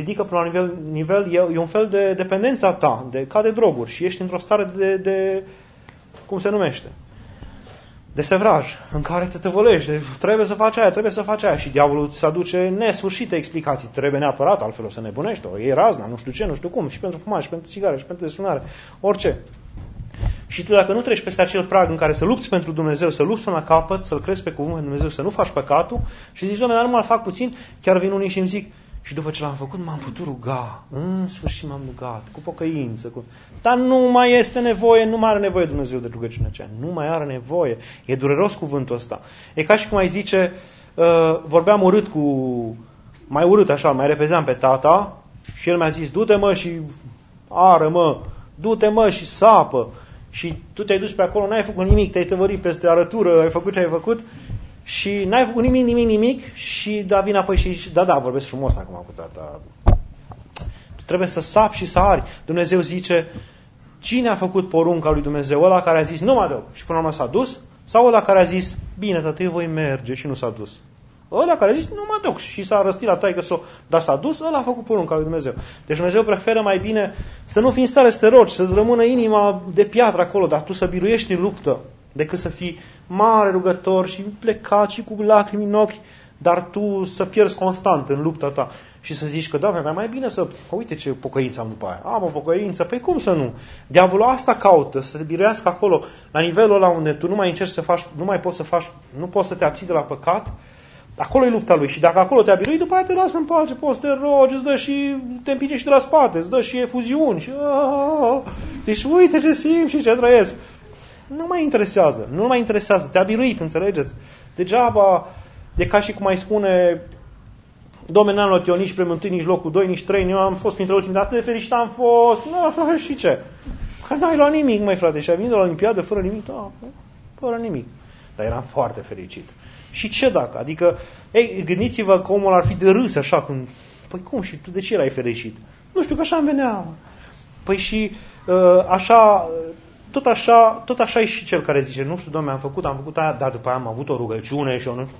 e un fel de dependență a ta, ca de droguri, și ești într-o stare de cum se numește? De sevraj, în care te tăvălești, trebuie să faci aia, și diavolul îți aduce nesfârșite explicații, trebuie neapărat, altfel o să nebunești, e razna, nu știu ce, nu știu cum, și pentru fumat, și pentru țigare, și pentru desunare, orice. Și tu dacă nu treci peste acel prag în care să lupți pentru Dumnezeu, să lupți până la capăt, să-L crezi pe cuvântul Dumnezeu, să nu faci păcatul, și zici, Doamne, dar nu mă fac puțin, chiar vin unii și îmi zic, și după ce l-am făcut, m-am putut ruga. În sfârșit m-am rugat, cu pocăință. Dar nu mai este nevoie, nu mai are nevoie Dumnezeu de rugăciunea aceea. Nu mai are nevoie. E dureros cuvântul ăsta. E ca și cum ai zice, vorbeam mai urât așa, mai repezeam pe tata și el mi-a zis, du-te mă și ară mă, du-te mă și sapă. Și tu te-ai dus pe acolo, n-ai făcut nimic, te-ai tăvărit peste arătură, ai făcut ce ai făcut. Și n-ai făcut nimic și da, vin apoi și da, vorbesc frumos acum cu tata. Tu trebuie să sapi și să ari. Dumnezeu zice, cine a făcut porunca lui Dumnezeu? Ăla care a zis, nu mă duc, și până la urmă s-a dus? Sau ăla care a zis, bine, tată, eu voi merge, și nu s-a dus? Ăla care a zis, nu mă duc, și s-a răstit la taică-s-o, dar s-a dus, ăla a făcut porunca lui Dumnezeu. Deci Dumnezeu preferă mai bine să nu fii în stare să te rogi, să-ți rămână inima de piatră acolo, dar tu să biruiești în luptă, decât să fii mare rugător și plecat și cu lacrimi în ochi, dar tu să pierzi constant în lupta ta și să zici că, Doamne, dar mai bine să... Uite ce pocăință am după aia. Am o pocăință, păi cum să nu? Diavolul asta caută, să te biruiască acolo, la nivelul ăla unde tu nu mai încerci să faci, nu poți să te abții de la păcat. Acolo e lupta lui și dacă acolo te-a biruit, după aia te lasă în pace, poți să te rogi, îți dă și te împinge și de la spate, îți dă și efuziuni și deci uite ce simt și ce trăiesc. Nu mai interesează, te-a biruit, înțelegeți? Degeaba, de ca și cum ai spune, Dom'le, n-am luat eu nici premiul 1, nici locul 2, nici 3, eu am fost printre ultimii, dar atât de fericit am fost, și ce? Că n-ai luat nimic, măi frate, și ai venit de la Olimpiadă fără nimic, fără nimic. Dar eram foarte fericit. Și ce dacă? Adică, gândiți-vă că omul ar fi de râs așa, când, păi cum, și tu de ce erai fericit? Nu știu, că așa îmi venea. Păi și așa... Tot așa e și cel care zice, nu știu, Doamne, am făcut aia, dar după aia am avut o rugăciune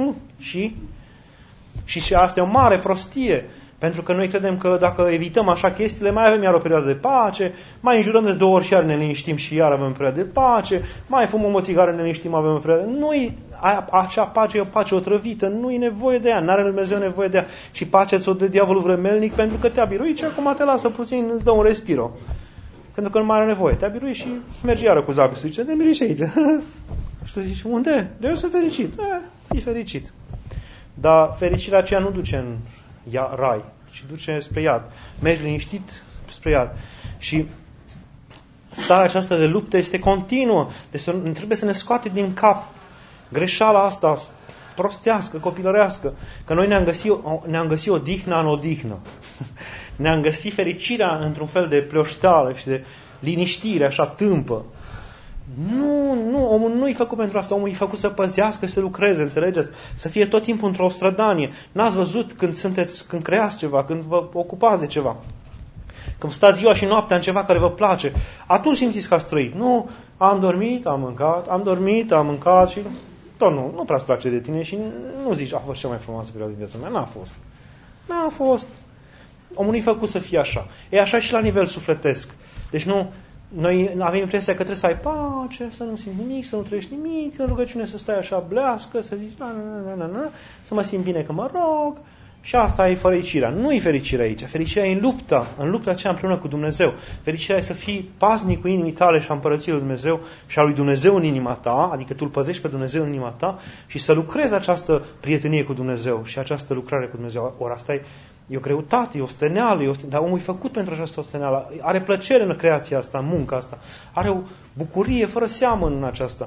și asta e o mare prostie, pentru că noi credem că dacă evităm așa chestiile, mai avem iar o perioadă de pace, mai înjurăm de 2 ori și iar ne liniștim și iar avem o perioadă de pace, mai fumăm o țigară, ne liniștim, avem o perioadă. Acea pace e o pace otrăvită, nu e nevoie de ea, n-are Dumnezeu nevoie de ea. Și pacea ți-o dă diavolul vremelnic pentru că te-a biruit și acum te lasă puțin, îți dă un respiro. Pentru că nu mai are nevoie. Te-a biruit și mergi iară cu zapisul. Zice, te miri și aici. Și tu zici, unde? Eu sunt fericit. E fericit. Dar fericirea aceea nu duce în rai, ci duce spre iad. Mergi liniștit spre iad. Și starea aceasta de luptă este continuă. Deci trebuie să ne scoate din cap greșeala asta prostească, copilărească. Că noi ne-am găsit odihna în odihnă. Ne-am găsit fericirea într-un fel de pleoșteală și de liniștire, așa tâmpă. Nu, omul nu e făcut pentru asta. Omul e făcut să păzească și să lucreze, înțelegeți? Să fie tot timpul într-o strădanie. N-ați văzut când creați ceva, când vă ocupați de ceva. când stați ziua și noaptea în ceva care vă place, atunci simțiți că ați trăit. Nu, am dormit, am mâncat și tot nu prea-ți place de tine și nu zici, a fost cea mai frumoasă perioadă din viața mea. N-a fost. Omul nu-i făcut să fie așa. E așa și la nivel sufletesc. Deci noi avem impresia că trebuie să ai pace, să nu simți nimic, să nu trăiești nimic, în rugăciune să stai așa blească, să zici, să mă simt bine că mă rog. Și asta e fericirea. Nu e fericirea aici. Fericirea e în lupta aceea împreună cu Dumnezeu. Fericirea e să fii paznic cu inimii tale și a împărăției lui Dumnezeu și a lui Dumnezeu în inima ta, adică tu îl păzești pe Dumnezeu în inima ta și să lucrezi această prietenie cu Dumnezeu și această lucrare cu Dumnezeu. Ori asta e o greutate, e o steneală, dar omul e făcut pentru această steneală. Are plăcere în creația asta, în munca asta. Are o bucurie fără seamă în aceasta.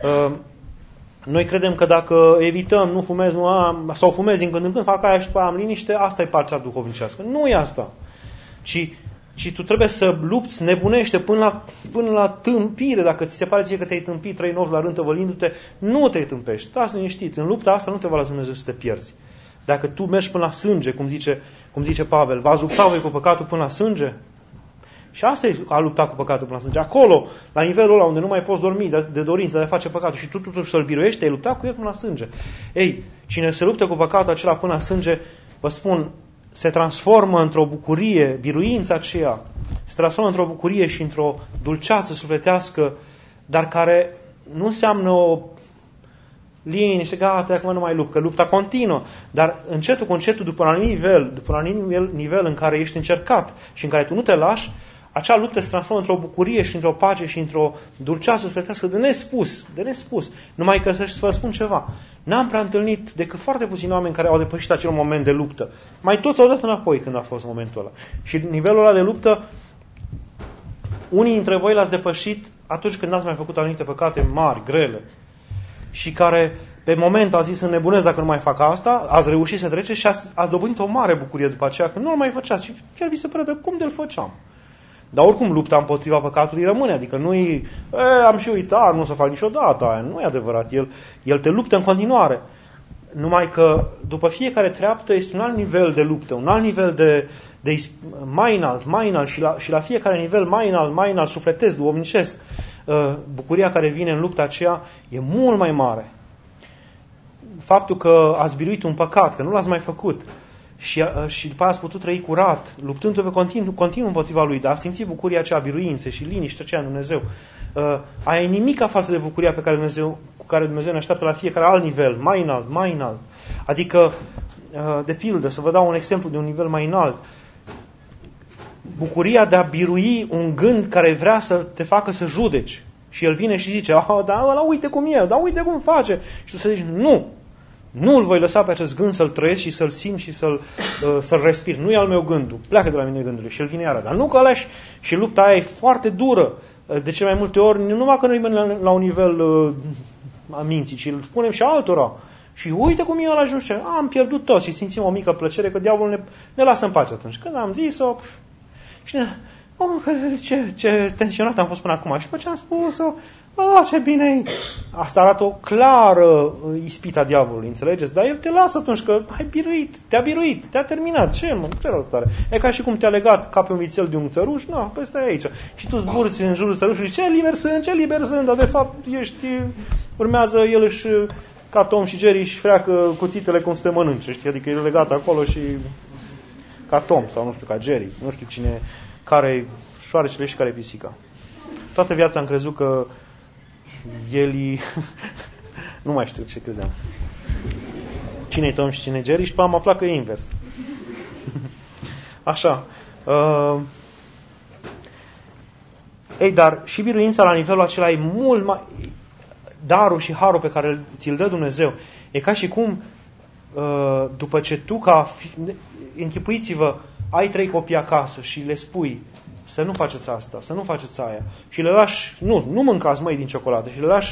Noi credem că dacă evităm, nu fumez, sau fumez din când în când, fac aia și după aia am liniște, asta e partea duhovnicească. Nu e asta. Ci tu trebuie să lupți, nebunește până la tâmpire. Dacă ți se pare ție că te-ai tâmpit 3 nopți la rând tăvălindu-te, nu te tâmpești. Stați liniștiți. În lupta asta nu te va lăsa Dumnezeu să te pierzi. Dacă tu mergi până la sânge, cum zice Pavel, v-ați lupta voi cu păcatul până la sânge? Și asta e a lupta cu păcatul până la sânge. Acolo, la nivelul ăla unde nu mai poți dormi de dorință de a face păcatul și tu totuși să-l biruiești, ai luptat cu el până la sânge. Ei, cine se luptă cu păcatul acela până la sânge, vă spun, se transformă într-o bucurie, biruința aceea, se transformă într-o bucurie și într-o dulceață sufletească, dar care nu înseamnă o liniște, gata, acum nu mai lupt, că lupta continuă, dar încetul cu încetul, după un anumit nivel în care ești încercat și în care tu nu te lași, acea luptă se transformă într-o bucurie și într-o pace și într-o dulceață sufletească de nespus. Numai că să vă spun ceva. N-am prea întâlnit decât foarte puțini oameni care au depășit acel moment de luptă. Mai toți au dat înapoi când a fost momentul ăla. Și nivelul ăla de luptă, unii dintre voi l-ați depășit atunci când n-ați mai făcut anumite păcate mari, grele. Și care pe moment a zis înnebunesc dacă nu mai fac asta, ați reușit să treceți și ați dobândit o mare bucurie după aceea că nu-l mai făceați. Și chiar vi se pare, cum de-l făceam? Dar oricum lupta împotriva păcatului rămâne, adică nu-i, am și uitat, nu o să fac niciodată aia, nu e adevărat, el te luptă în continuare. Numai că după fiecare treaptă este un alt nivel de luptă, un alt nivel de mai înalt și la fiecare nivel mai înalt, sufletesc, duhovnicesc, bucuria care vine în lupta aceea e mult mai mare. Faptul că ați biruit un păcat, că nu l-ați mai făcut, și după aia ați putut trăi curat, luptându-vă continuu împotriva lui, dar a simțit bucuria aceea, biruințe și liniște aceea în Dumnezeu. Aia e nimica față de bucuria cu care Dumnezeu ne așteaptă la fiecare alt nivel, mai înalt. Adică, de pildă, să vă dau un exemplu de un nivel mai înalt. Bucuria de a birui un gând care vrea să te facă să judeci. Și el vine și zice, dar ăla uite cum e, dar uite cum face. Și tu să zici, nu îl voi lăsa pe acest gând să-l trăiesc și să-l simt și să-l respir. Nu e al meu gândul. Pleacă de la mine gândurile. Și el vine iară. Dar nu că ăla și lupta aia e foarte dură. De cele mai multe ori, nu numai că noi mergem la un nivel a minții, ci îl spunem și altora. Și uite cum e ăla și nu știu. Am pierdut tot și simțim o mică plăcere că diavolul ne lasă în pace atunci. Când am zis-o și ce tensionat am fost până acum. Și după ce am spus-o, ce bine e. Asta arată o clară ispită a diavolului, înțelegeți? Dar el te lasă atunci că te-a biruit, te-a terminat. Ce rost are? E ca și cum te-a legat ca pe un vițel de un țăruș, păi stai aici. Și tu zburți în jurul țărușului, ce liber sunt, dar de fapt urmează el își, ca Tom și Jerry, își freacă cuțitele cum să te mănânce, știi? Adică e legat acolo și ca Tom sau nu știu, ca Jerry, nu știu cine, care șoarecele și care pisica. Toată viața am crezut că el nu mai știu ce credeam. Cine-i Tom și cine-i Jerry și am aflat că e invers. Așa. Dar și biruința la nivelul acela e mult mai... Darul și harul pe care ți-l dă Dumnezeu. E ca și cum după ce tu închipuiți-vă, ai 3 copii acasă și le spui să nu faceți asta, să nu faceți aia. Și le lași, nu mâncați din ciocolată, și le lași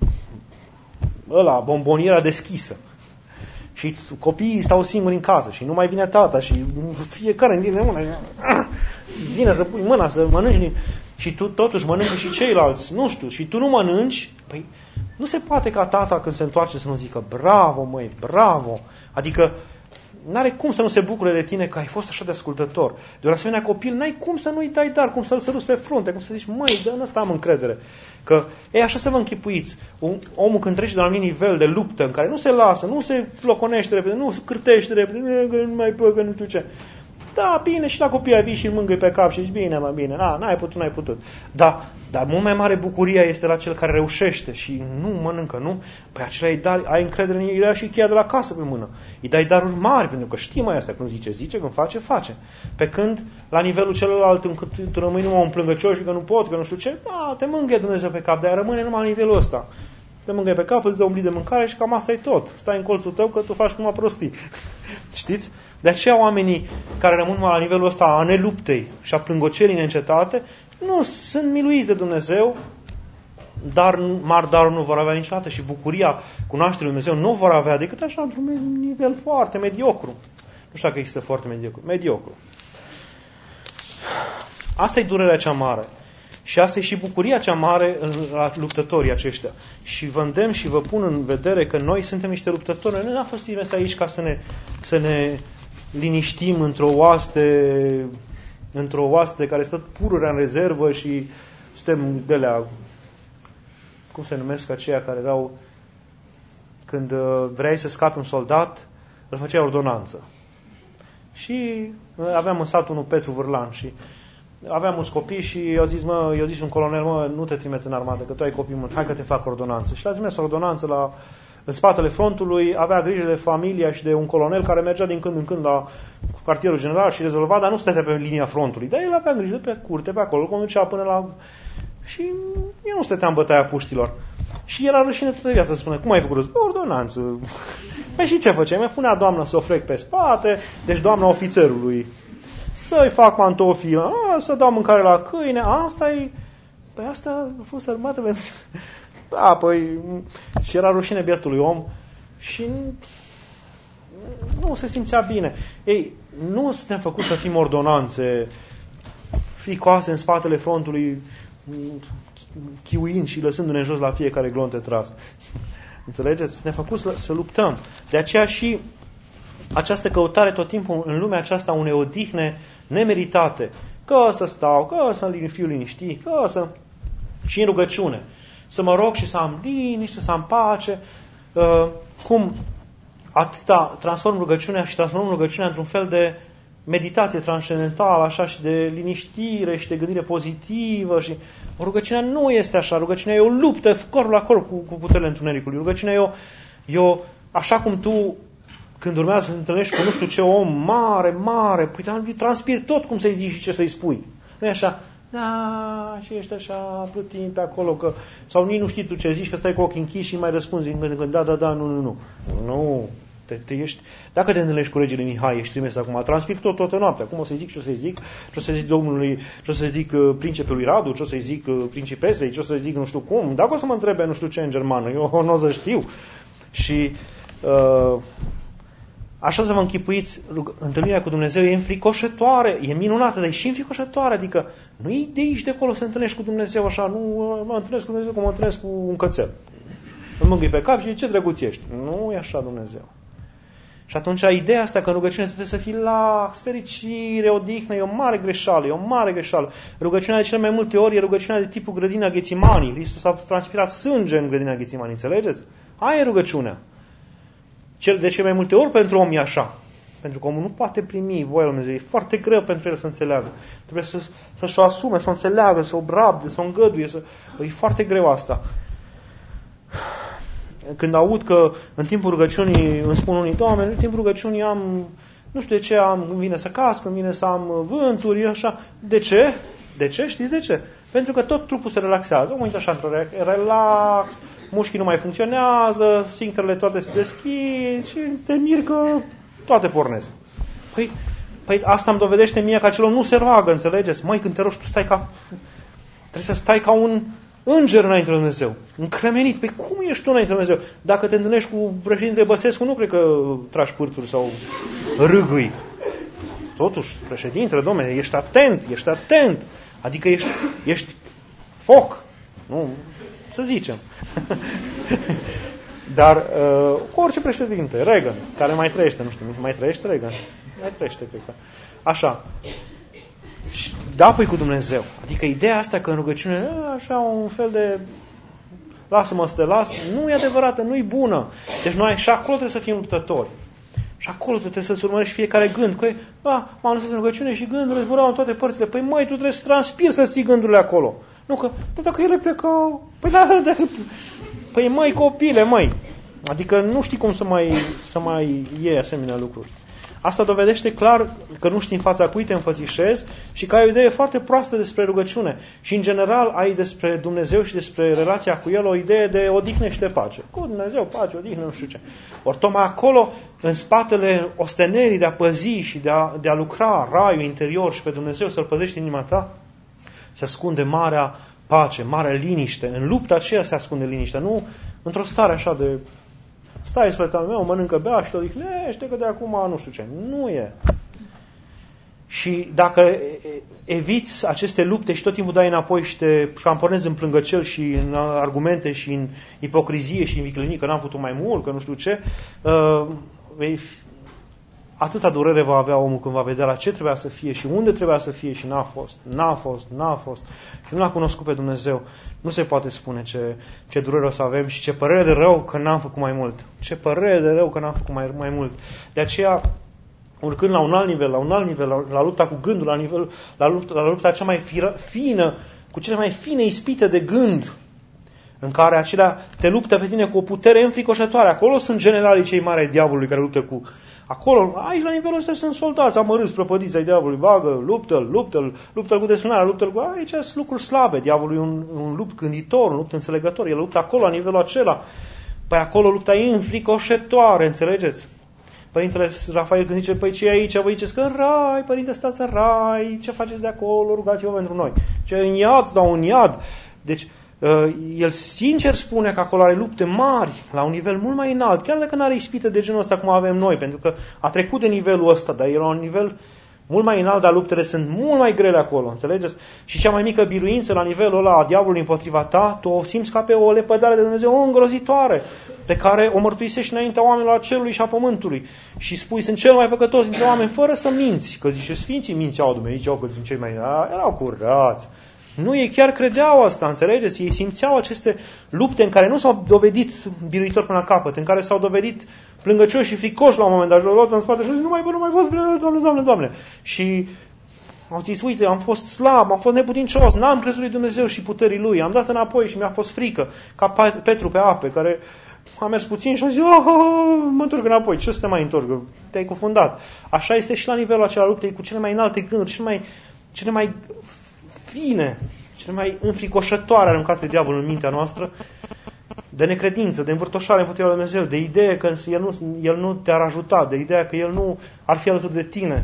bomboniera deschisă. Și copiii stau singuri în casă și nu mai vine tata și fiecare întinde mâna vine să pui mâna să mănânci și tu totuși mănânci și ceilalți, nu știu, și tu nu mănânci, păi nu se poate ca tata când se întoarce să nu zică bravo, măi, bravo. Adică n-are cum să nu se bucure de tine că ai fost așa de ascultător. De un asemenea copil, n-ai cum să nu-i dai dar, cum să-l săruți pe frunte, cum să zici, măi, dă în ăsta am încredere. Că, așa să vă închipuiți, omul când trece de la un anumit nivel de luptă, în care nu se lasă, nu se loconește repede, nu se cârtește repede, nu mai păgă, nu știu ce. Da, bine, și la copii vii și îl mângâi pe cap și zici, bine, mă, bine, n-ai putut. Da, dar mult mai mare bucuria este la cel care reușește și nu mănâncă, nu? Păi acela îi dai, ai încredere în el și cheia de la casă pe mână. Îi dai daruri mari, pentru că știi mai asta, când zice, când face. Pe când, la nivelul celălalt, încât tu rămâi numai un plângăcior și că nu pot, că nu știu ce, da, te mângâie Dumnezeu pe cap, dar rămâne numai la nivelul ăsta. Te mângâie pe cap, îți dă un blit de mâncare și cam asta e tot. Stai în colțul tău că tu faci numai prostii. Știți? De aceea oamenii care rămân la nivelul ăsta a neluptei și a plângocerii neîncetate nu sunt miluiți de Dumnezeu, dar mari daruri nu vor avea niciodată și bucuria cunoașterii lui Dumnezeu nu vor avea decât așa într-un nivel foarte mediocru. Nu știu dacă există foarte mediocru. Asta e durerea cea mare. Și asta e și bucuria cea mare la luptătorii aceștia. Și vă îndemn și vă pun în vedere că noi suntem niște luptători. Noi nu am fost trimis aici ca să ne liniștim într-o oaste care stă pururea în rezervă și suntem de la, cum se numesc aceia care erau, când vrei să scapi un soldat, îl făceai ordonanță. Și aveam în satul unul Petru Vârlan și aveam mulți copii și i-a zis un colonel, nu te trimite în armată, că tu ai copii mulți, hai că te fac ordonanță. Și l-a trimis ordonanță în spatele frontului, avea grijă de familia și de un colonel care mergea din când în când la cartierul general și rezolva, dar nu stătea pe linia frontului. Dar el avea grijă pe curte, pe acolo, îl conducea până la... Și el nu stătea în bătaia puștilor. Și era rușine toată viața să spune, cum ai făcut? Ordonanță. Păi și ce făceai? Mi-a punea doamna să o frec pe spate, deci doamna ofițerului, să-i fac pantofii, să dau mâncare la câine, Păi asta a fost armată pentru... Da, păi... Și era rușine bietului om și nu se simțea bine. Ei, nu suntem făcuți să fim ordonanțe fricoase în spatele frontului, chiuind și lăsându-ne în jos la fiecare glonte tras. Înțelegeți? Suntem făcuți să luptăm. De aceea și această căutare tot timpul în lumea aceasta unei odihne nemeritate. Că să stau, că să fiu liniștit, că să... Și în rugăciune. Să mă rog și să am liniște, să am pace. Cum atâta transformăm rugăciunea într-un fel de meditație transcendentală, așa, și de liniștire și de gândire pozitivă. Și rugăciunea nu este așa. Rugăciunea e o luptă corp la corp cu puterile întunericului. Rugăciunea așa cum tu, când urmează să te întâlnești cu nu știu ce om mare, păi transpiri tot cum să-i zici și ce să-i spui. Nu e așa? Da, și ești așa plutind pe acolo, sau nici nu știi tu ce zici, că stai cu ochii închiși și mai răspunzi din când în când, da, nu. Nu, dacă te întâlnești cu regele Mihai, ești trimis acum, transpiri toată noaptea. Acum o să-i zic ce o să-i zic, ce o să zic domnului, ce o să zic principelui Radu, ce o să-i zic principesei, ce o să-i zic nu știu cum. Dacă o să mă întrebe nu știu ce în germană, eu nu o să știu. Și așa să vă închipuiți, întâlnirea cu Dumnezeu e înfricoșătoare, e minunată, dar e și înfricoșătoare, adică nu e de aici de acolo să întâlnești cu Dumnezeu așa, nu mă întâlnesc cu Dumnezeu cum mă întâlnesc cu un cățel. Îmi mângâi pe cap și zice, ce drăguț ești. Nu e așa Dumnezeu. Și atunci ideea asta că în rugăciune trebuie să fii lax, fericire, odihnă, e o mare greșeală. Rugăciunea de cele mai multe ori e rugăciunea de tipul grădina Ghețimanii. Hristos a transpirat sânge în grădina Ghețimanii, înțelegeți? Aia e rugăciunea. De cele mai multe ori pentru om e așa. Pentru că omul nu poate primi voia lui Dumnezeu. E foarte greu pentru el să înțeleagă. Trebuie să-și o asume, să o înțeleagă, să o brabde, să o îngăduie. E foarte greu asta. Când aud că în timpul rugăciunii îmi spun unii, Doamne, în timpul rugăciunii nu știu de ce îmi vine să casc, îmi vine să am vânturi, așa. De ce? De ce? Știți de ce? Pentru că tot trupul se relaxează. Omul intră așa într-o relax, mușchii nu mai funcționează, sfincterele toate se deschid și te miri că toate pornesc. Păi asta îmi dovedește mie că acelor nu se roagă, înțelegeți? Măi, când te rogi, tu trebuie să stai ca un înger înainte de Dumnezeu. Încremenit. Păi cum ești tu înainte de Dumnezeu? Dacă te întâlnești cu președintele Băsescu, nu cred că tragi pârțuri sau râgâi. Totuși, președintele, domnule, ești atent. Adică ești foc. Nu, să zicem. Dar cu orice președinte, Reagan, care mai trăiește, nu știu, mai trăiește Reagan? Mai trăiește, cred că. Așa. Da, păi cu Dumnezeu. Adică ideea asta că în rugăciune, așa, un fel de lasă-mă să te las, nu e adevărată, nu e bună. Deci noi și acolo trebuie să fim luptători. Și acolo trebuie să-ți urmărești fiecare gând. Că m-am lăsat în rugăciune și gândurile zburau în toate părțile. Păi măi, tu trebuie să transpiri să ții gândurile acolo. Nu că, dacă ele plecau, păi da, păi măi copile, măi. Adică nu știi cum să mai iei asemenea lucruri. Asta dovedește clar că nu știi în fața cui te înfățișezi și că ai o idee foarte proastă despre rugăciune. Și în general ai despre Dumnezeu și despre relația cu El o idee de odihnă și de pace. Cu Dumnezeu, pace, odihnă, nu știu ce. Ori tocmai acolo, în spatele ostenerii de a păzi și de a lucra raiul interior și pe Dumnezeu să-L păzești în inima ta, se ascunde marea pace, marea liniște. În lupta aceea se ascunde liniștea, nu într-o stare așa de stai spre al meu, mănâncă, bea și te odihnește că de acum nu știu ce. Nu e. Și dacă eviți aceste lupte și tot timpul dai înapoi și te camponezi în plângăcel și în argumente și în ipocrizie și în viclenii că n-am putut mai mult, că nu știu ce, atâta durere va avea omul când va vedea la ce trebuia să fie și unde trebuia să fie și n-a fost și nu l-a cunoscut pe Dumnezeu. Nu se poate spune ce durere o să avem și ce părere de rău că n-am făcut mai mult. Ce părere de rău că n-am făcut mai mult. De aceea, urcând la un alt nivel, la lupta cu gândul, la lupta cea mai fină, cu cele mai fine ispite de gând, în care acelea te luptă pe tine cu o putere înfricoșătoare. Acolo sunt generalii cei mari ai diavolului care luptă cu... Acolo, aici la nivelul ăsta sunt soldați, amărâți, prăpădiți ai diavolului, bagă, luptă-l cu desfrânarea, luptă-l cu... Aici sunt lucruri slabe, diavolul e un lupt gânditor, un lupt înțelegător, el luptă acolo, la nivelul acela. Păi acolo lupta e înfricoșătoare, înțelegeți? Părintele Rafael când zice, păi ce e aici? Vă ziceți că în rai, părinte, stați în rai, ce faceți de acolo, rugați-vă pentru noi. Ce în iad, stau în iad. Deci, el sincer spune că acolo are lupte mari, la un nivel mult mai înalt, chiar dacă nu are ispite de genul ăsta cum avem noi, pentru că a trecut de nivelul ăsta, dar e la un nivel mult mai înalt, dar luptele sunt mult mai grele acolo, înțelegeți? Și cea mai mică biruință la nivelul ăla a diavolului împotriva ta, tu o simți ca pe o lepădare de Dumnezeu îngrozitoare, pe care o mărturisești înaintea oamenilor a cerului și a pământului. Și spui, sunt cel mai păcătos dintre oameni, fără să minți. Că zice, sfinții mințeau, Dumnezeu, ziceau că sunt cei mai... erau curați. Nu, ei chiar credeau asta, înțelegeți? Ei simțeau aceste lupte în care nu s-au dovedit biruitori până la capăt, în care s-au dovedit plângăcioși și fricoși la un moment dat, și l-au luat în spate și nu mai pot, Doamne. Și au zis, uite, am fost slab, am fost neputincios, n-am crezut lui Dumnezeu și puterii Lui, am dat înapoi și mi-a fost frică, ca Petru pe ape, care a mers puțin și a zis, mă întorc înapoi, ce să te mai întorc? Te-ai cufundat. Așa este și la nivelul acela luptei cu cele mai înalte gânduri, cele mai fine, cele mai înfricoșătoare aruncate diavolul în mintea noastră, de necredință, de învârtoșare împotriva lui Dumnezeu, de idee că el nu te-ar ajuta, de ideea că El nu ar fi alături de tine,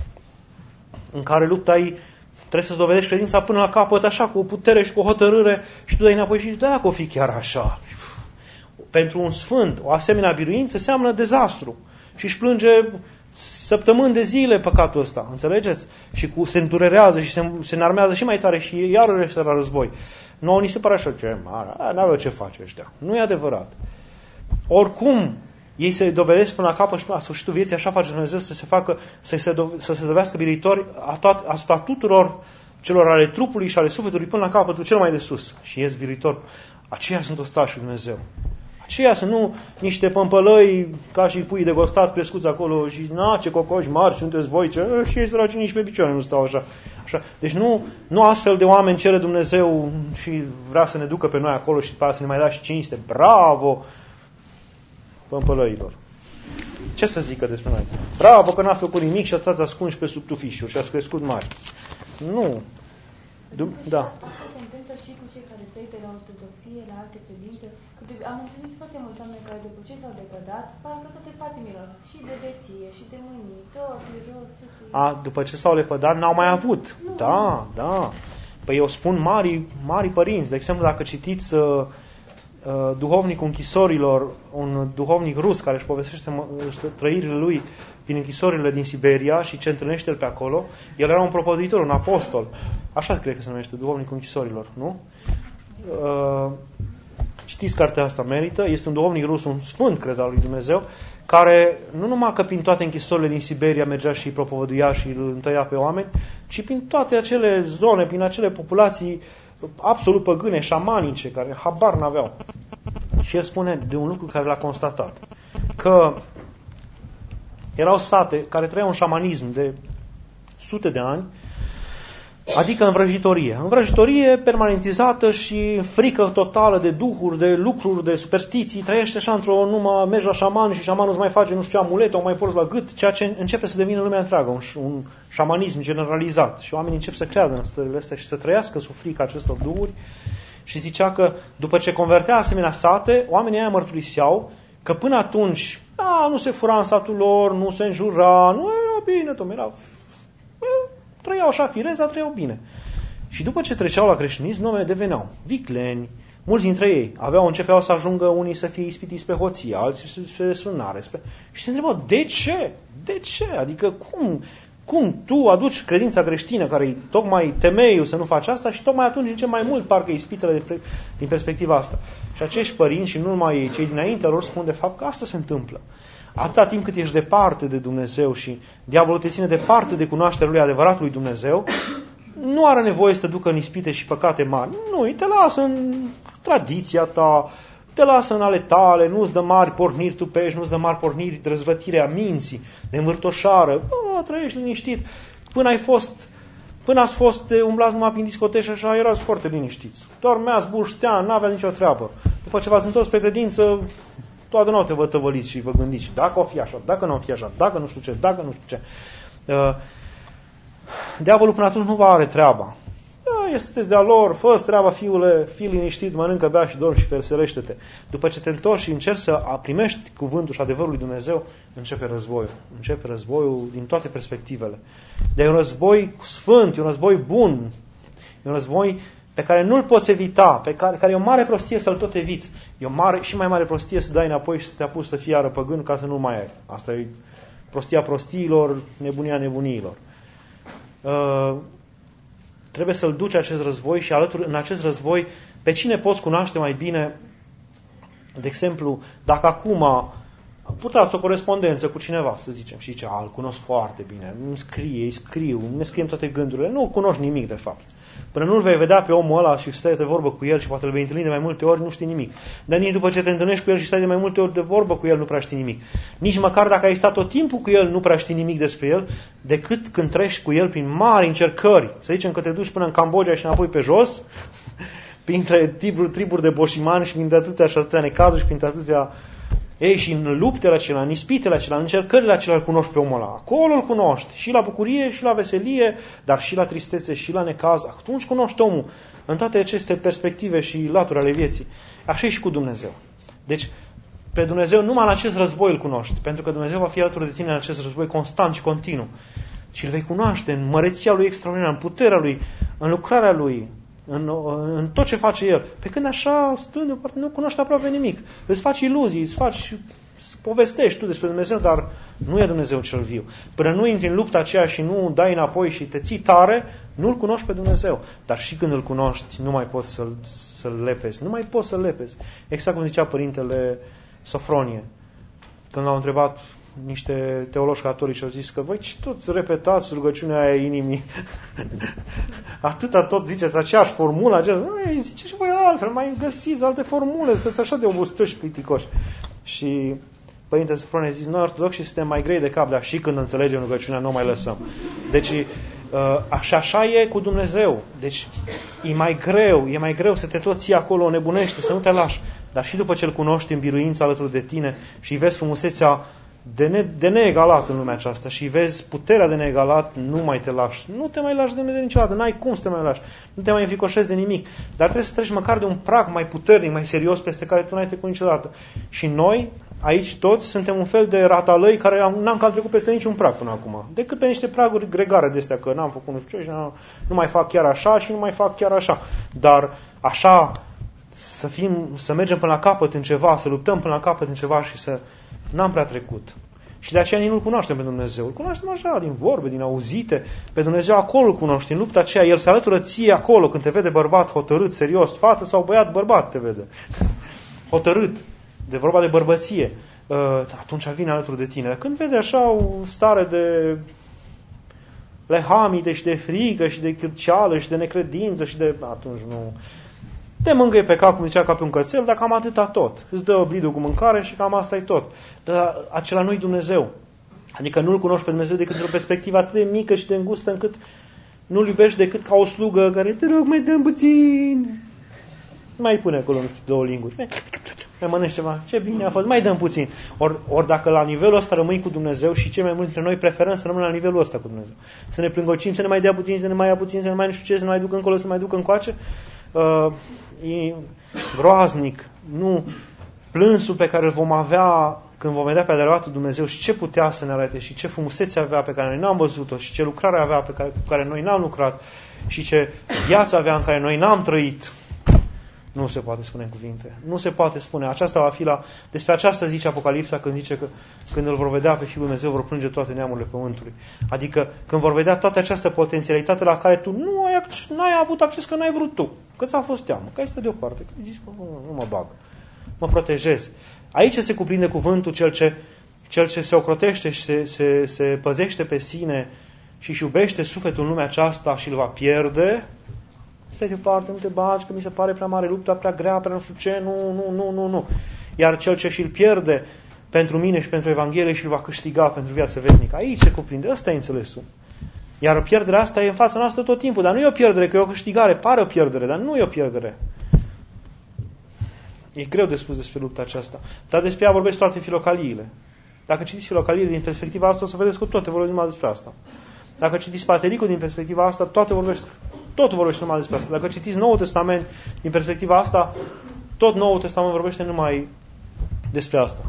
în care lupta trebuie să-ți dovedești credința până la capăt, așa, cu o putere și cu o hotărâre, și tu dai înapoi și zici, da, că o fi chiar așa. Pentru un sfânt, o asemenea biruință seamănă dezastru și își plânge săptămâni de zile păcatul ăsta, înțelegeți? Și se îndurerează și se înarmează și mai tare și iarăși la război. Nouă ni se pare așa, ce mare, n-aveau ce face ăștia. Nu e adevărat. Oricum, ei se dovedesc până la capăt și până la sfârșitul vieții, așa face Dumnezeu să se dovedească biruitori asupra tuturor celor ale trupului și ale sufletului până la capătul cel mai de sus. Și ies biruitor. Aceia sunt ostașii lui Dumnezeu. Aceia sunt nu niște pămpălăi ca și pui de gostat crescuți acolo și ce cocoși mari sunteți voi, și ei săraci nici pe picioare nu stau așa. Deci nu astfel de oameni cere Dumnezeu și vrea să ne ducă pe noi acolo și să ne mai dea și cinste. Bravo pămpălăilor! Ce să zică despre noi? Bravo că n-ați făcut nimic și ați ascunși pe sub tufișuri și ați crescut mari. Nu. Da. Se întâmplă și cu cei care trec de la ortodoxie la alte credințe. Am întâlnit foarte mulți oameni care după ce s-au lepădat, parcă toate patimilor, și de beție, și de mâinii, tot, jos, tot. După ce s-au lepădat, n-au mai avut. Da. Păi eu spun mari părinți. De exemplu, dacă citiți duhovnicul închisorilor, un duhovnic rus care își povestește trăirile lui din închisorile din Siberia și ce întâlnește el pe acolo, el era un propovăduitor, un apostol. Așa cred că se numește, duhovnicul închisorilor, nu? Citiți cartea asta, merită. Este un duhovnic rus, un sfânt, cred, al lui Dumnezeu, care nu numai că prin toate închisorile din Siberia mergea și îi propovăduia și îl întăia pe oameni, ci prin toate acele zone, prin acele populații absolut păgâne, șamanice, care habar n-aveau. Și el spune de un lucru care l-a constatat. Că erau sate care trăiau un șamanism de sute de ani, adică în vrăjitorie. În vrăjitorie permanentizată și frică totală de duhuri, de lucruri, de superstiții. Trăiește așa într-o numă, mergi la șaman și șamanul îți mai face, nu știu ce, amulete, o mai porți la gât, ceea ce începe să devină lumea întreagă, un șamanism generalizat. Și oamenii încep să creadă în stările astea și să trăiască sub frica acestor duhuri. Și zicea că după ce convertea asemenea sate, oamenii aia mărturiseau că până atunci nu se fura în satul lor, nu se înjura, nu era bine, trăiau așa firez, dar trăiau bine. Și după ce treceau la creștinism, oamenii deveneau vicleni, mulți dintre ei începeau să ajungă unii să fie ispitiți pe hoție, alții spre desfrânare. Și se întrebau, de ce? De ce? Adică cum tu aduci credința creștină, care e tocmai temeiul să nu faci asta, și tocmai atunci din ce mai mult parcă ispitele din perspectiva asta. Și acești părinți și nu numai cei dinainte lor spun de fapt că asta se întâmplă. Atâta timp cât ești departe de Dumnezeu și diavolul te ține departe de cunoașterea lui adevăratului Dumnezeu, nu are nevoie să te ducă în ispite și păcate mari. Nu, te lasă în tradiția ta, te lasă în ale tale, nu-ți dă mari porniri tupești, nu-ți dă mari porniri de răzvătire a minții, de învârtoșară. Trăiești liniștit. Până ați fost umblați numai prin discoteci și așa, erați foarte liniștiți. Dormeați, buștea, n-aveați nicio treabă. După ce v-ați întors pe credință, toată noaptea vă tăvăliți și vă gândiți dacă o fi așa, dacă nu o fi așa, dacă nu știu ce, dacă nu știu ce. Diavolul până atunci nu va are treaba. Sunteți de-a lor, fă-ți treaba, fiule, fii liniștit, mănâncă, bea și dormi și veselește-te. După ce te întorci și încerci să primești cuvântul și adevărul lui Dumnezeu, începe războiul. Începe războiul din toate perspectivele. Dar e un război sfânt, e un război bun, e un război pe care nu-l poți evita, care e o mare prostie să-l tot eviți. E o și mai mare prostie să dai înapoi și să te apuci să fii iară păgân ca să nu mai ai. Asta e prostia prostiilor, nebunia nebuniilor. Trebuie să-l duci acest război și alături în acest război pe cine poți cunoaște mai bine. De exemplu, dacă acum purtați o corespondență cu cineva, să zicem, și zice, îl cunosc foarte bine, îi scriu, ne scriem toate gândurile, nu cunoști nimic de fapt. Până nu-l vei vedea pe omul ăla și stai de vorbă cu el și poate îl vei întâlni de mai multe ori, nu știi nimic. Dar nici după ce te întâlnești cu el și stai de mai multe ori de vorbă cu el, nu prea știi nimic. Nici măcar dacă ai stat tot timpul cu el, nu prea știi nimic despre el, decât când treci cu el prin mari încercări. Să zicem că te duci până în Cambodgia și înapoi pe jos, printre triburi de boșimani și printre atâtea și atâtea necazuri și printre atâtea... Ei, și în luptele acelea, în ispitele acelea, în încercările acelea îl cunoști pe omul ăla. Acolo îl cunoști. Și la bucurie, și la veselie, dar și la tristețe, și la necaz. Atunci cunoști omul în toate aceste perspective și laturi ale vieții. Așa e și cu Dumnezeu. Deci, pe Dumnezeu numai în acest război îl cunoști. Pentru că Dumnezeu va fi alături de tine în acest război constant și continuu. Și îl vei cunoaște în măreția lui extraordinară, în puterea lui, în lucrarea lui, în tot ce face el. Pe când așa, stând deoparte, nu cunoști aproape nimic. Îți faci iluzii, îți povestești tu despre Dumnezeu, dar nu e Dumnezeu cel viu. Până nu intri în lupta aceea și nu dai înapoi și te ții tare, nu-L cunoști pe Dumnezeu. Dar și când îl cunoști, nu mai poți să-L lepezi. Nu mai poți să-L lepezi. Exact cum zicea părintele Sofronie. Când l-au întrebat niște teologi catolici, au zis că voi toți repetați rugăciunea aia inimii. Atâta tot ziceți aceeași formulă, zice și voi altfel, mai găsiți alte formule, sunteți așa de obustăși și plicticoși. Și Părintele Sofronie a zis, noi ortodoxi suntem mai grei de cap, dar și când înțelegem rugăciunea nu mai lăsăm. Deci așa e cu Dumnezeu. Deci e mai greu să te tot ții acolo, nebunește, să nu te lași. Dar și după ce îl cunoști în biruință alături de tine și vezi frumusețea de neegalat în lumea aceasta și vezi puterea de neegalat, nu mai te lași. Nu te mai lași de Dumnezeu niciodată, n-ai cum să te mai lași. Nu te mai înfricoșezi de nimic. Dar trebuie să treci măcar de un prag mai puternic, mai serios, peste care tu n-ai trecut niciodată. Și noi, aici toți, suntem un fel de ratalăi care n-am cam trecut peste niciun prag până acum. Decât pe niște praguri gregare de astea, că n-am făcut nu știu ce și nu mai fac chiar așa și nu mai fac chiar așa. Dar așa, să mergem până la capăt în ceva, să luptăm până la capăt în ceva și să... N-am prea trecut. Și de aceea nici nu-L cunoaștem pe Dumnezeu. Îl cunoaștem așa, din vorbe, din auzite. Pe Dumnezeu acolo îl cunoști, în lupta aceea. El se alătură ție acolo, când te vede bărbat hotărât, serios, fată sau băiat bărbat te vede. Hotărât, de vorba de bărbăție. Atunci vine alături de tine. Când vede așa o stare de lehamite și de frică și de cârceală și de necredință și de... Atunci nu... Te mângâie pe cap, cum zicea, ca pe un cățel, dar cam atâta tot. Îți dă blidul cu mâncare și cam asta e tot. Dar acela nu-i Dumnezeu. Adică nu-L cunoști pe Dumnezeu decât într-o perspectivă atât de mică și de îngustă încât nu-L iubești decât ca o slugă care, te rog, mai dăm puțin. Mai pune acolo, nu știu, 2 linguri. Mai mănânci ceva. Ce bine a fost, mai dăm puțin. Ori dacă la nivelul ăsta rămâi cu Dumnezeu și cei mai mulți dintre noi preferăm să rămânem la nivelul ăsta cu Dumnezeu. Să ne plângocim, să ne mai dea puțin, să ne mai ia puțin, să ne mai nu știu ce, să ne mai ducă încolo, să ne mai ducă încoace. E groaznic. Nu plânsul pe care îl vom avea când vom vedea pe adevăratul Dumnezeu și ce putea să ne arate și ce frumusețe avea pe care noi n-am văzut-o și ce lucrare avea cu care noi n-am lucrat și ce viață avea în care noi n-am trăit. Nu se poate spune în cuvinte. Nu se poate spune. Aceasta va fi despre aceasta zice Apocalipsa când zice că când îl vor vedea pe Fiul Dumnezeu vor plânge toate neamurile pământului. Adică când vor vedea toată această potențialitate la care tu nu ai avut acces că n-ai vrut tu. Că ți-a fost teamă. Că ai stă deoparte. Că zici, nu mă bag. Mă protejez. Aici se cuprinde cuvântul cel ce se ocrotește și se păzește pe sine și își iubește sufletul în lumea aceasta și îl va pierde. Stai deoparte, nu te bagi, că mi se pare prea mare lupta, prea grea, prea nu știu ce, nu. Iar cel ce și-l pierde pentru mine și pentru Evanghelie și îl va câștiga pentru viață veșnică. Aici se cuprinde, ăsta e înțelesul. Iar pierderea asta e în fața noastră tot timpul, dar nu e o pierdere, că e o câștigare, pare o pierdere, dar nu e o pierdere. E greu de spus despre lupta aceasta, dar despre ea vorbesc toate filocaliile. Dacă citiți filocaliile din perspectiva asta, o să vedeți că toate vorbesc numai despre asta. Dacă citiți Patericul din perspectiva asta, totul vorbește numai despre asta. Dacă citiți Noul Testament din perspectiva asta, tot Noul Testament vorbește numai despre asta.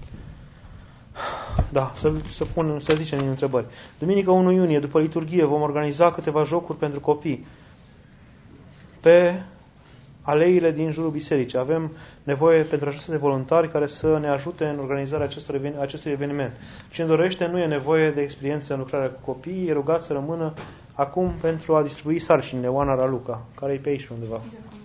Da, să zicem din întrebări. Duminică 1 iunie, după liturghie, vom organiza câteva jocuri pentru copii pe aleile din jurul bisericii. Avem nevoie pentru aceasta de voluntari care să ne ajute în organizarea acestui eveniment. Cine dorește, nu e nevoie de experiență în lucrarea cu copiii, e rugat să rămână acum pentru a distribui sarcinile. Oana Raluca, care e pe aici undeva.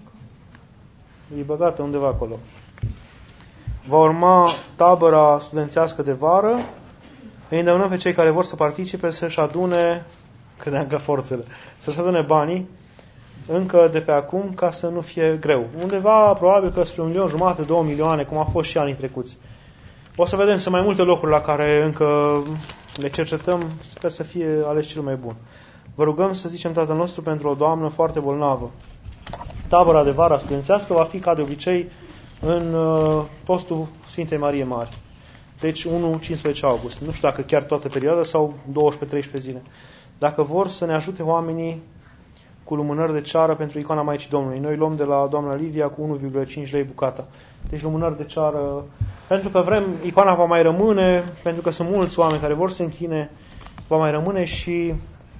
E băgată undeva acolo. Va urma tabăra studențească de vară. Îi îndemnăm pe cei care vor să participe să-și adune, cât forțele, să-și adune banii încă de pe acum, ca să nu fie greu. Undeva, probabil că spre 1,5 milion, 2 milioane, cum a fost și anii trecuți. O să vedem, sunt mai multe locuri la care încă le cercetăm, sper să fie ales cel mai bun. Vă rugăm să zicem Tatăl nostru pentru o doamnă foarte bolnavă. Tabăra de vară studențească va fi, ca de obicei, în postul Sfintei Marie Mari. Deci 1-15 august. Nu știu dacă chiar toată perioada sau 12-13 zile. Dacă vor să ne ajute oamenii cu lumânări de ceară pentru icoana Maicii Domnului. Noi luăm de la doamna Livia cu 1,5 lei bucata. Deci lumânări de ceară, pentru că vrem, icoana va mai rămâne, pentru că sunt mulți oameni care vor să se închine, va mai rămâne și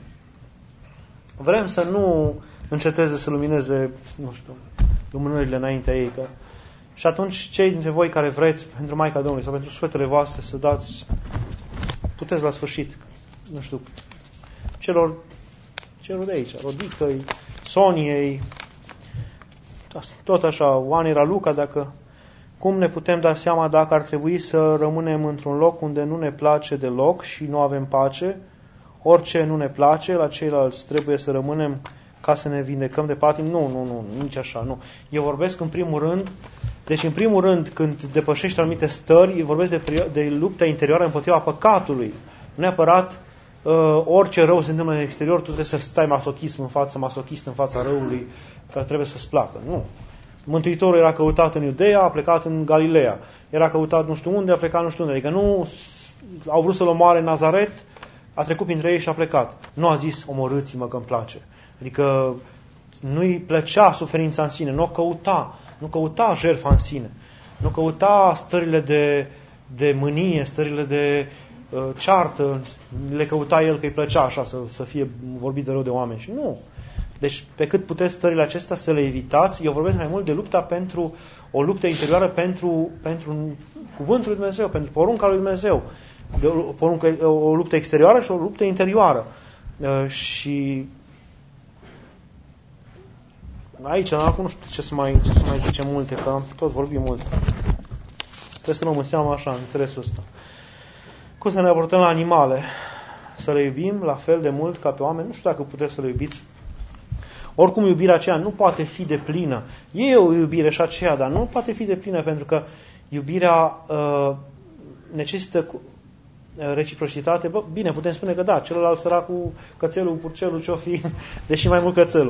vrem să nu înceteze să lumineze, nu știu, lumânările înaintea ei. Că... Și atunci, cei dintre voi care vreți, pentru Maica Domnului sau pentru sufletele voastre, să dați, puteți la sfârșit, nu știu, celor de aici, Rodicăi, Soniei, tot așa, Oanei Raluca, dacă, cum ne putem da seama dacă ar trebui să rămânem într-un loc unde nu ne place deloc și nu avem pace, orice nu ne place, la ceilalți trebuie să rămânem ca să ne vindecăm de patim? Nu, nici așa, nu. Eu vorbesc în primul rând, când depășești anumite stări, vorbesc de lupta interioară împotriva păcatului. Nu neapărat orice rău se întâmplă în exterior, tu trebuie să stai masochist în fața răului, care trebuie să-ți placă. Nu. Mântuitorul era căutat în Iudeea, a plecat în Galileea. Era căutat nu știu unde, a plecat nu știu unde. Adică nu au vrut să-l omoare în Nazaret, a trecut printre ei și a plecat. Nu a zis, omorâți-mă că îmi place. Adică nu-i plăcea suferința în sine, nu căuta jertfa în sine, nu căuta stările de mânie, stările de ceartă, le căuta el că îi plăcea așa să fie vorbit de rău de oameni. Și nu. Deci, pe cât puteți stările acestea să le evitați, eu vorbesc mai mult de lupta pentru o luptă interioară, pentru cuvântul lui Dumnezeu, pentru porunca lui Dumnezeu. O luptă exterioară și o luptă interioară. Și aici, acum nu știu ce să mai zicem multe, că am tot vorbit mult. Trebuie să luăm în seama așa, în înțelesul ăsta. Cum să ne raportăm la animale? Să le iubim la fel de mult ca pe oameni? Nu știu dacă puteți să le iubiți. Oricum, iubirea aceea nu poate fi deplină. E o iubire și aceea, dar nu poate fi deplină, pentru că iubirea necesită reciprocitate. Bine, putem spune că da, celălalt săracul, cățelul, purcelul, ce-o fi, deși mai mult cățelul.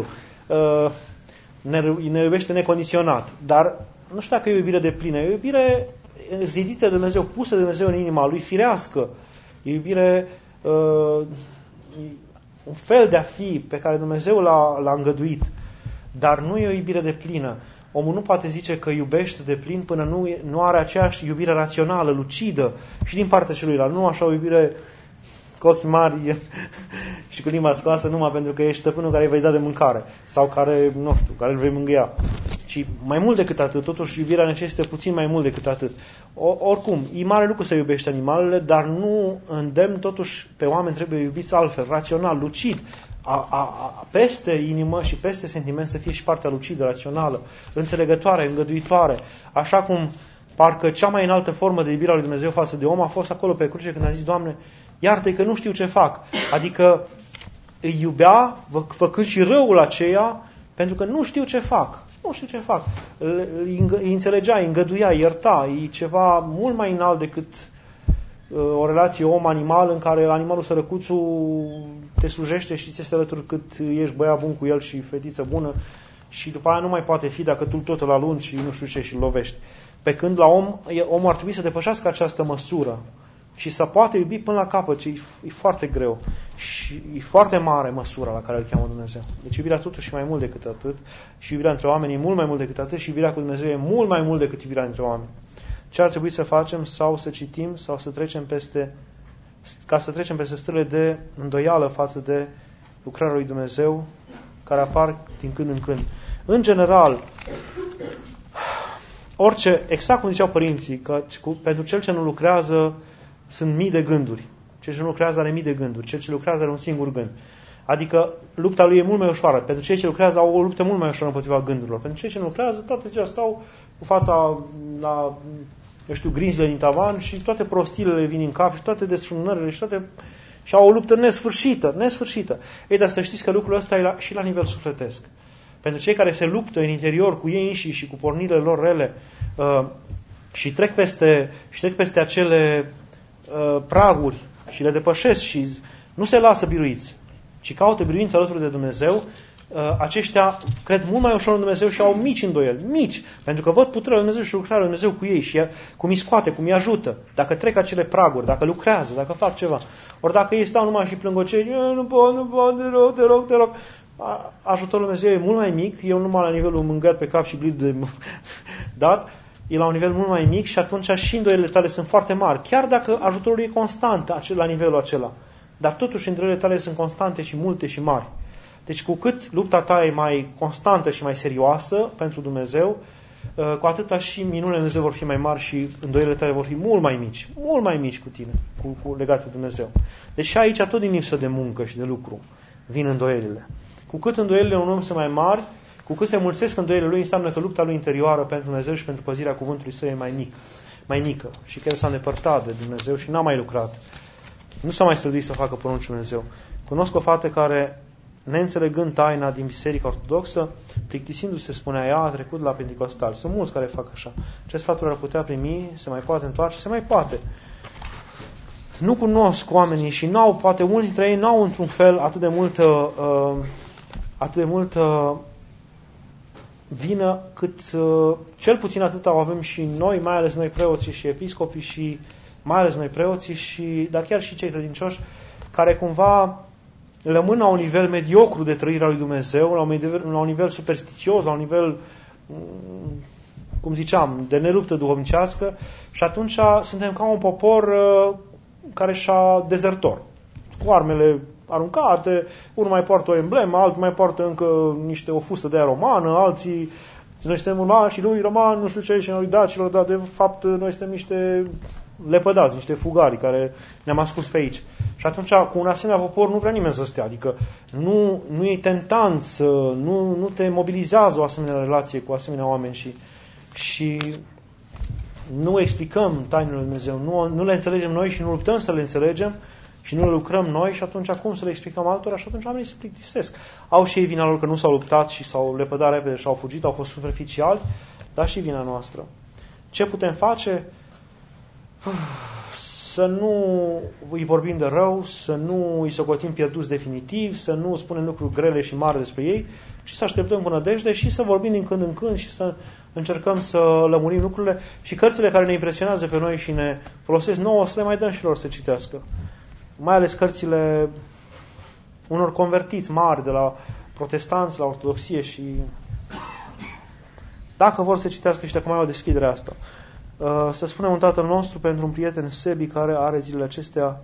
Ne iubește necondiționat. Dar nu știu dacă e o iubire deplină. E o iubire zidită de Dumnezeu, pusă de Dumnezeu în inima lui, firească. E o iubire, un fel de a fi pe care Dumnezeu l-a îngăduit. Dar nu e o iubire deplină. Omul nu poate zice că iubește deplin până nu are aceeași iubire rațională, lucidă și din partea celuilalt. Nu așa o iubire cu ochii mari și cu limba scoasă numai pentru că ești stăpânul care îi vei da de mâncare sau care, nu știu, care îl vei mângâia. Ci mai mult decât atât. Totuși iubirea necesită puțin mai mult decât atât. Oricum, e mare lucru să iubești animalele, dar nu îndemn totuși pe oameni, trebuie iubiți altfel, rațional, lucid. Peste inimă și peste sentiment să fie și partea lucidă, rațională, înțelegătoare, îngăduitoare. Așa cum parcă cea mai înaltă formă de iubire a lui Dumnezeu față de om a fost acolo pe cruce când a zis: Doamne, iartă-i că nu știu ce fac. Adică îi iubea făcând și răul aceea pentru că nu știu ce fac. Nu știu ce fac. Îi înțelegea, îi îngăduia, îi ierta. E ceva mult mai înalt decât o relație om-animal în care animalul sărăcuțul te slujește și ți este alături cât ești băiat bun cu el și fetiță bună și după aia nu mai poate fi dacă tu tot îl alungi și nu știu ce și îl lovești. Pe când la omul ar trebui să depășească această măsură și să poată iubi până la capăt, ce e foarte greu și e foarte mare măsura la care îl cheamă Dumnezeu. Deci iubirea totuși e mai mult decât atât și iubirea între oameni e mult mai mult decât atât și iubirea cu Dumnezeu e mult mai mult decât iubirea între oameni. Ce ar trebui să facem? Sau să citim sau să trecem peste stările de îndoială față de lucrarea lui Dumnezeu care apar din când în când. În general, exact cum ziceau părinții, că pentru cel ce nu lucrează sunt mii de gânduri. Cel ce nu lucrează are mii de gânduri. Cel ce lucrează are un singur gând. Adică lupta lui e mult mai ușoară. Pentru cei ce lucrează au o luptă mult mai ușoară împotriva gândurilor. Pentru cei ce nu lucrează, toate acestea stau cu fața la, grinzile din tavan și toate prostilele vin în cap și toate desfrânările și au o luptă nesfârșită. Ei, dar să știți că lucrul ăsta e și la nivel sufletesc. Pentru cei care se luptă în interior cu ei înșiși și cu pornirile lor rele și trec peste acele praguri și le depășesc și nu se lasă biruiți, ci caută biruință alături de Dumnezeu, aceștia cred mult mai ușor în Dumnezeu și au mici îndoieli, mici, pentru că văd puterea lui Dumnezeu și lucrarea lui Dumnezeu cu ei și cum îi scoate, cum îi ajută, dacă trec acele praguri, dacă lucrează, dacă fac ceva. Ori dacă ei stau numai și plângocei, nu pot, te rog, ajutorul lui Dumnezeu e mult mai mic, eu numai la nivelul mângări pe cap și blid de dat, e la un nivel mult mai mic și atunci și îndoielile tale sunt foarte mari, chiar dacă ajutorul e constant la nivelul acela. Dar totuși îndoielile tale sunt constante și multe și mari. Deci cu cât lupta ta e mai constantă și mai serioasă pentru Dumnezeu, cu atâta și minunile Dumnezeu vor fi mai mari și îndoielile tale vor fi mult mai mici cu tine, legate de Dumnezeu. Deci și aici tot din lipsă de muncă și de lucru vin îndoielile. Cu cât îndoielile unui om sunt mai mari, cu cât se mulțesc îndoielile lui, înseamnă că lupta lui interioară pentru Dumnezeu și pentru păzirea cuvântului său e mai mică și că el s-a îndepărtat de Dumnezeu și n-a mai lucrat. Nu s-a mai străduit să facă poruncile Dumnezeu. Cunosc o fată care, neînțelegând taina din Biserica Ortodoxă, plictisindu-se, spunea ea, a trecut la Pentecostal. Sunt mulți care fac așa. Ce sfaturi ar putea primi? Se mai poate întoarce? Se mai poate. Nu cunosc oamenii și poate mulți dintre ei n-au într-un fel atât de multă vină cât cel puțin atât avem și noi, mai ales noi preoții și episcopii și mai ales noi preoții dar chiar și cei credincioși care cumva rămân la un nivel mediocru de trăirea lui Dumnezeu, la un nivel superstițios, la un nivel, cum ziceam, de neluptă duhovnicească și atunci suntem ca un popor care și-a dezertor, cu armele aruncate, unul mai poartă o emblemă, altul mai poartă încă o fustă de aia romană, alții, noi suntem urmași lui roman, nu știu ce, și lui dacilor, dar de fapt noi suntem niște lepădați, niște fugari care ne-am ascuns pe aici. Și atunci, cu un asemenea popor, nu vrea nimeni să stea. Adică nu e tentant, nu te mobilizează o asemenea relație cu asemenea oameni și nu explicăm tainele lui Dumnezeu, nu le înțelegem noi și nu luptăm să le înțelegem și nu le lucrăm noi și atunci cum să le explicăm altora? Și atunci oamenii se plictisesc. Au și ei vina lor că nu s-au luptat și s-au lepădat repede și au fugit, au fost superficiali, dar și vina noastră. Ce putem face? Să nu îi vorbim de rău, să nu îi socotim pierduți definitiv, să nu spunem lucruri grele și mari despre ei, ci să așteptăm cu nădejde și să vorbim din când în când și să încercăm să lămurim lucrurile și cărțile care ne impresionează pe noi și ne folosesc nouă să le mai dăm și lor să citească. Mai ales cărțile unor convertiți mari de la protestanți la ortodoxie și dacă vor să citească și dacă mai au deschiderea asta. Să spunem un Tatăl nostru pentru un prieten, Sebi, care are zilele acestea,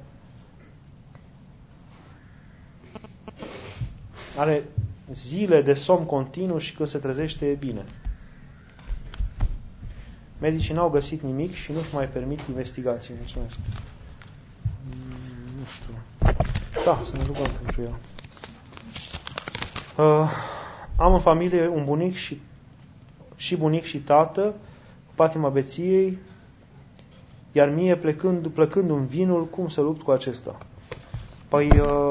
are zile de somn continuu și când se trezește e bine. Medicii n-au găsit nimic și nu-și mai permit investigații. Mulțumesc. Nu știu. Da, să ne rugăm pentru el. Am în familie un bunic și bunic și tată cu patima beției, iar mie plăcând în vinul, cum să lupt cu acesta? Păi,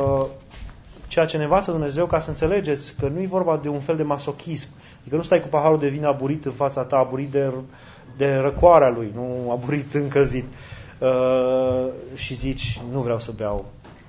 ceea ce ne învață Dumnezeu, ca să înțelegeți că nu e vorba de un fel de masochism, adică nu stai cu paharul de vin aburit în fața ta, aburit de răcoarea lui, nu aburit încălzit, și zici, nu vreau să beau.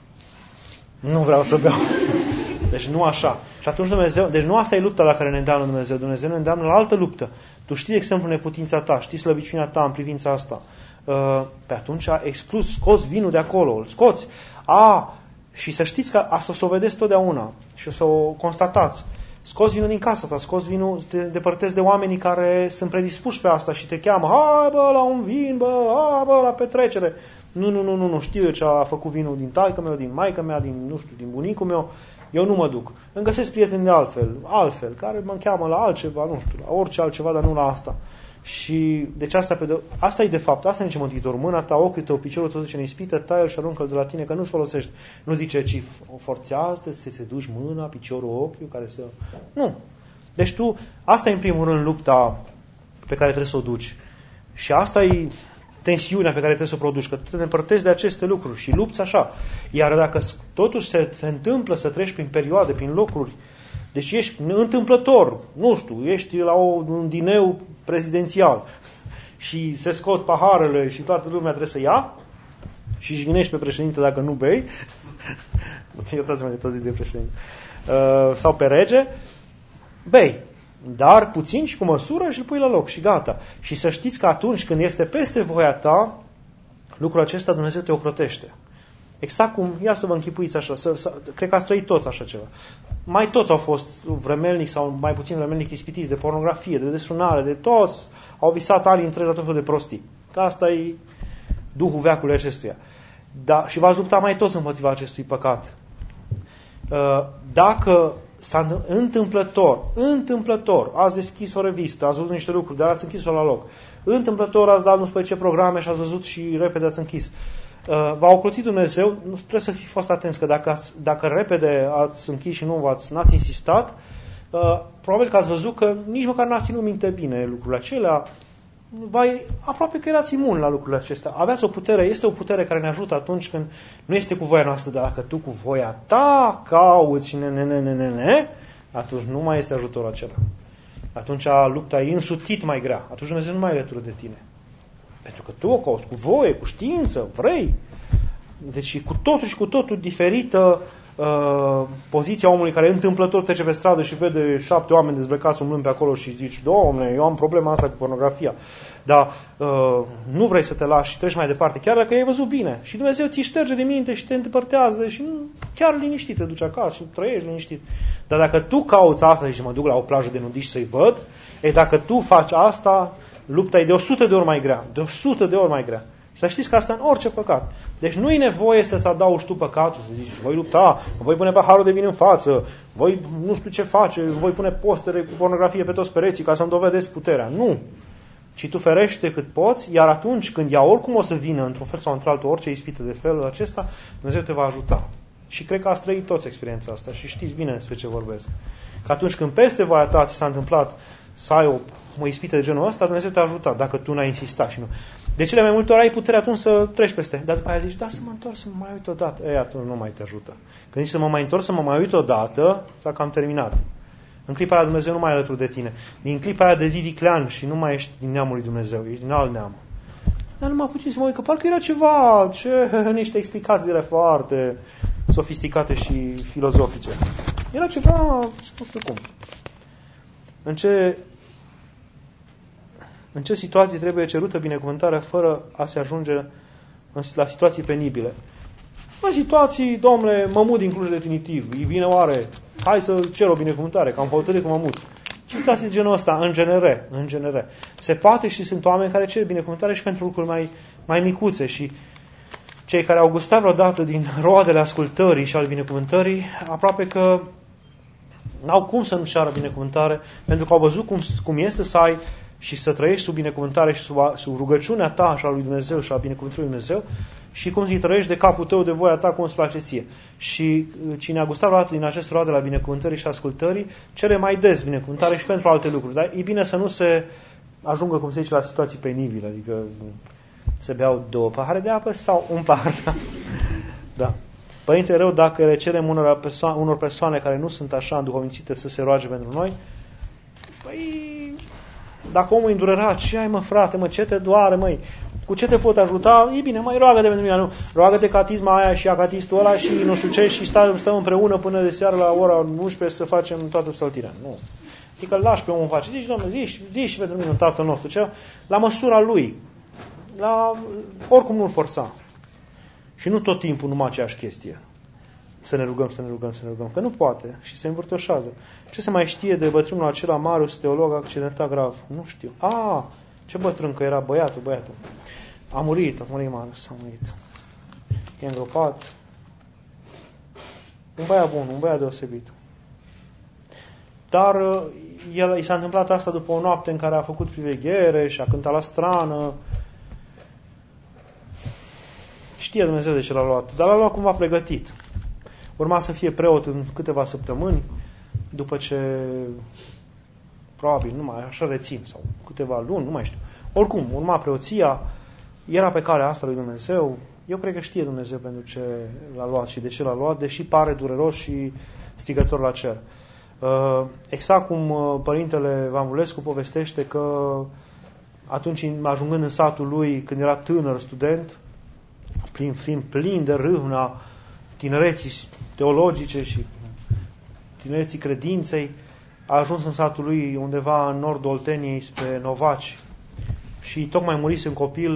Nu vreau să beau. Deci nu așa. Și atunci Dumnezeu, deci nu asta e lupta la care ne îndeamnă Dumnezeu. Dumnezeu ne îndeamnă la altă luptă. Tu știi, de exemplu, neputința ta, știi slăbiciunea ta în privința asta. Pe atunci scoți vinul de acolo, îl scoți. Și să știți că asta o să o vedeți totdeauna și o să o constatați. Scoți vinul din casa ta, scoți vinul, te depărtezi de oamenii care sunt predispuși pe asta și te cheamă, hai bă, la un vin, bă, la petrecere. Nu, știu eu ce a făcut vinul din taică meu, din maică mea, din bunicul meu, eu nu mă duc. Îmi găsesc prieteni de altfel, care mă cheamă la altceva, nu știu, la orice altceva, dar nu la asta. Și deci asta e de fapt, asta zice Mântuitorul, mâna ta, ochiul tău, piciorul tău zice în ispită, taie-l și aruncă-l de la tine, că nu-ți folosești. Nu zice, ci forțează să te duci mâna, piciorul, ochiul, care să... Nu. Deci asta e în primul rând lupta pe care trebuie să o duci. Și asta e tensiunea pe care trebuie să o produci, că tu te împărtești de aceste lucruri și lupți așa. Iar dacă totuși se întâmplă să treci prin perioade, prin locuri, deci ești întâmplător, nu știu, ești la un dineu prezidențial și se scot paharele și toată lumea trebuie să ia și jignești pe președinte dacă nu bei, iertați-mă de tot zi de președinte, sau pe rege, bei. Dar puțin și cu măsură și îl pui la loc și gata. Și să știți că atunci când este peste voia ta, lucrul acesta Dumnezeu te ocrotește. Exact cum, ia să vă închipuiți așa, cred că ați trăit toți așa ceva. Mai toți au fost vremelnici sau mai puțin vremelnici ispitiți de pornografie, de desfrânare, de toți au visat anii întregi la tot fel de prostii. Că asta e duhul veacului acestuia. Da, și v-ați lupta mai toți împotriva acestui păcat. Dacă s-a întâmplător, ați deschis o revistă, ați văzut niște lucruri, dar ați închis-o la loc. Întâmplător ați dat nu știu pe ce programe și ați văzut și repede ați închis. V-a ocrotit Dumnezeu, nu trebuie să fi fost atenți că dacă repede ați închis și n-ați insistat, probabil că ați văzut că nici măcar n-ați ținut minte bine lucrurile acelea, aproape că erați imun la lucrurile acestea. Aveați o putere, este o putere care ne ajută atunci când nu este cu voia noastră, dar dacă tu cu voia ta cauți atunci nu mai este ajutorul acela. Atunci lupta e însutit mai grea. Atunci Dumnezeu nu mai e alături de tine. Pentru că tu o cauți cu voie, cu știință, vrei. Deci cu totul diferită poziția omului care întâmplător trece pe stradă și vede 7 oameni dezbrăcați umblând pe acolo și zici, Doamne, eu am problema asta cu pornografia. Dar nu vrei să te lași și treci mai departe, chiar dacă ai văzut bine. Și Dumnezeu ți șterge de minte și te îndepărtează și chiar liniștit te duci acasă și trăiești liniștit. Dar dacă tu cauți asta și mă duc la o plajă de nudiști să-i văd, dacă tu faci asta, lupta e de 100 de ori mai grea. De 100 de ori mai grea. Să știți că asta în orice păcat. Deci nu e nevoie să-ți adaugi tu păcatul, să zici, voi lupta, voi pune paharul de vin în față, voi nu știu ce face, voi pune postere cu pornografie pe toți pereții ca să-mi dovedesc puterea. Nu. Ci tu ferește cât poți, iar atunci când ea oricum o să vină, într-un fel sau într-altul, orice ispită de felul acesta, Dumnezeu te va ajuta. Și cred că ați trăit toți experiența asta și știți bine despre ce vorbesc. Că atunci când peste voia ta ți s-a întâmplat să ai o ispită de genul ăsta, Dumnezeu te-a ajutat, dacă tu n-ai insistat și nu. De cele mai multe ori ai puterea atunci să treci peste. Dar după aia zici, da, să mă întorc, să mă mai uit odată. Atunci nu mai te ajută. Când zici să mă mai întorc, să mă mai uit odată, s-a cam terminat. În clipa aia Dumnezeu nu mai e alături de tine. Din clipa aia devii viclean și nu mai ești din neamul lui Dumnezeu, ești din alt neam. Dar numai puțin să mă uit, că parcă era ceva, niște explicații foarte sofisticate și filozofice. Era ceva, nu știu cum. În ce situații trebuie cerută binecuvântarea fără a se ajunge la situații penibile? În situații, domnule, mă mut din Cluj definitiv, e bine oare? Hai să cer o binecuvântare, că am hotărât că mă mut. Ce situații de genul ăsta, în genere. Se poate și sunt oameni care cer binecuvântare și pentru lucruri mai micuțe și cei care au gustat vreodată din roadele ascultării și al binecuvântării, aproape că n-au cum să nu ceară binecuvântare, pentru că au văzut cum este să ai și să trăiești sub binecuvântare și sub rugăciunea ta și a lui Dumnezeu și a binecuvântării lui Dumnezeu și cum să-i trăiești de capul tău, de voia ta, cum îți place ție. Și cine a gustat vreodată din aceste roade la binecuvântării și ascultării, cere mai des binecuvântare și pentru alte lucruri. Dar e bine să nu se ajungă, cum se zice, la situații penibile, adică să beau 2 pahare de apă sau un pahar de apă. Da. Părinte, rău dacă le cerem unor persoane care nu sunt așa înduhovnicite să se roage pentru noi, păi, dacă omul e îndurerat, ce ai, mă, frate, mă, ce te doare, măi? Cu ce te pot ajuta? E bine, mai roagă-te pentru mine, nu? Roagă-te catisma aia și acatistul ăla și nu știu ce și stăm împreună până de seară la ora 11 să facem toată psaltirea. Nu. Adică îl lași pe omul face. Zici, Doamne, zici și pentru mine un Tatăl nostru, ceva, la măsura lui. Oricum nu-l forța. Și nu tot timpul numai aceeași chestie. Să ne rugăm. Că nu poate și se învârtoșează. Ce se mai știe de bătrânul acela Marius, teolog accidentat grav? Nu știu. Ce bătrân, că era băiatul. A murit Marius, a murit. E îngropat. Un băiat bun, un băiat deosebit. Dar i s-a întâmplat asta după o noapte în care a făcut priveghere și a cântat la strană. Știe Dumnezeu de ce l-a luat, dar l-a luat cumva pregătit. Urma să fie preot în câteva săptămâni, după ce, probabil, nu mai așa rețin, sau câteva luni, nu mai știu. Oricum, urma preoția, era pe calea asta lui Dumnezeu. Eu cred că știe Dumnezeu pentru ce l-a luat și de ce l-a luat, deși pare dureros și strigător la cer. Exact cum părintele Vanvulescu povestește că atunci, ajungând în satul lui, când era tânăr student, fiind plin de râvna tinereții teologice și tinereții credinței, a ajuns în satul lui undeva în nordul Olteniei spre Novaci și tocmai murise un copil,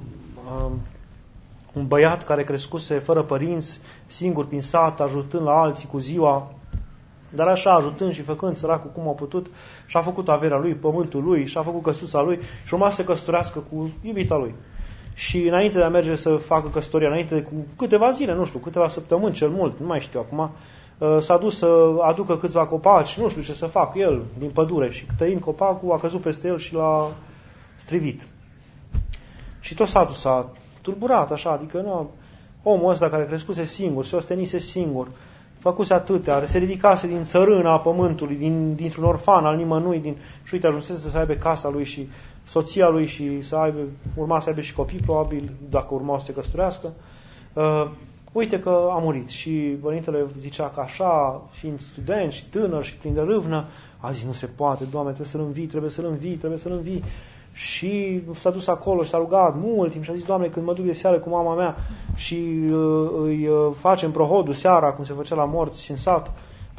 un băiat care crescuse fără părinți, singur prin sat, ajutând la alții cu ziua, dar așa, ajutând și făcând săracul cum a putut, și-a făcut averea lui, pământul lui, și-a făcut căsuța lui și urma să se căsătorească cu iubita lui. Și înainte de a merge să facă căsătoria, înainte de câteva zile, nu știu, câteva săptămâni cel mult, nu mai știu acum, s-a dus să aducă câțiva copaci, nu știu ce să facă el din pădure și tăind copacul a căzut peste el și l-a strivit. Și tot satul s-a tulburat așa, adică omul ăsta care crescuse singur, se ostenise singur, făcuse atâtea, se ridicase din țărâna pământului, dintr-un orfan al nimănui, și uite, ajunsese să aibă casa lui și soția lui și urma să aibă și copii, probabil, dacă urma să se căsătorească. Uite că a murit. Și părintele zicea că așa, fiind student și tânăr și plin de râvnă, a zis, nu se poate, Doamne, trebuie să-l învii. Și s-a dus acolo și s-a rugat mult timp și a zis, Doamne, când mă duc de seară cu mama mea și îi facem prohodul seara, cum se făcea la morți în sat,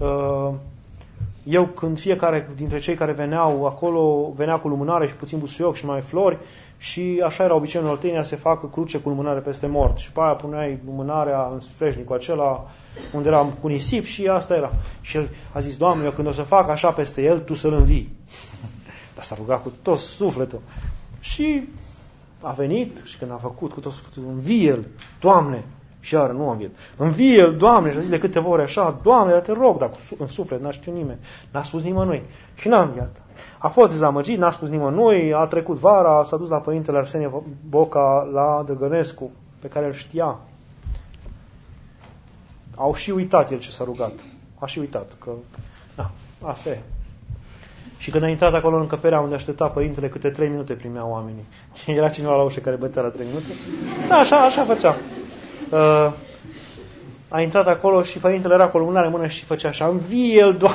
eu când fiecare dintre cei care veneau acolo, venea cu lumânare și puțin busuioc și mai flori, și așa era obiceiul în Oltenia, se facă cruce cu lumânare peste mort. Și pe aia puneai lumânarea în sfreșnicul acela unde era cu nisip și asta era. Și el a zis, Doamne, eu când o să fac așa peste el, Tu să-l învii. Dar s-a rugat cu tot sufletul. Și a venit și când a făcut cu tot sufletul, învie-l, Doamne, și iară, nu am înviet, învie-l, Doamne, și a zis de câteva ori așa, Doamne, dar te rog, dar în suflet n-a știut nimeni, n-a spus nimănui și n-a înviat. A fost dezamăgit, n-a spus nimănui, a trecut vara, s-a dus la părintele Arsenie Boca la Dăgănescu, pe care îl știa. Au și uitat el ce s-a rugat. A și uitat că, na, asta e. Și când a intrat acolo în încăperea unde aștepta părintele, câte 3 minute primeau oamenii. Era cineva la ușă care bătea la 3 minute. Da, așa făcea. A intrat acolo și părintele era acolo, mâna în mână și făcea așa, învie-l, Doamne!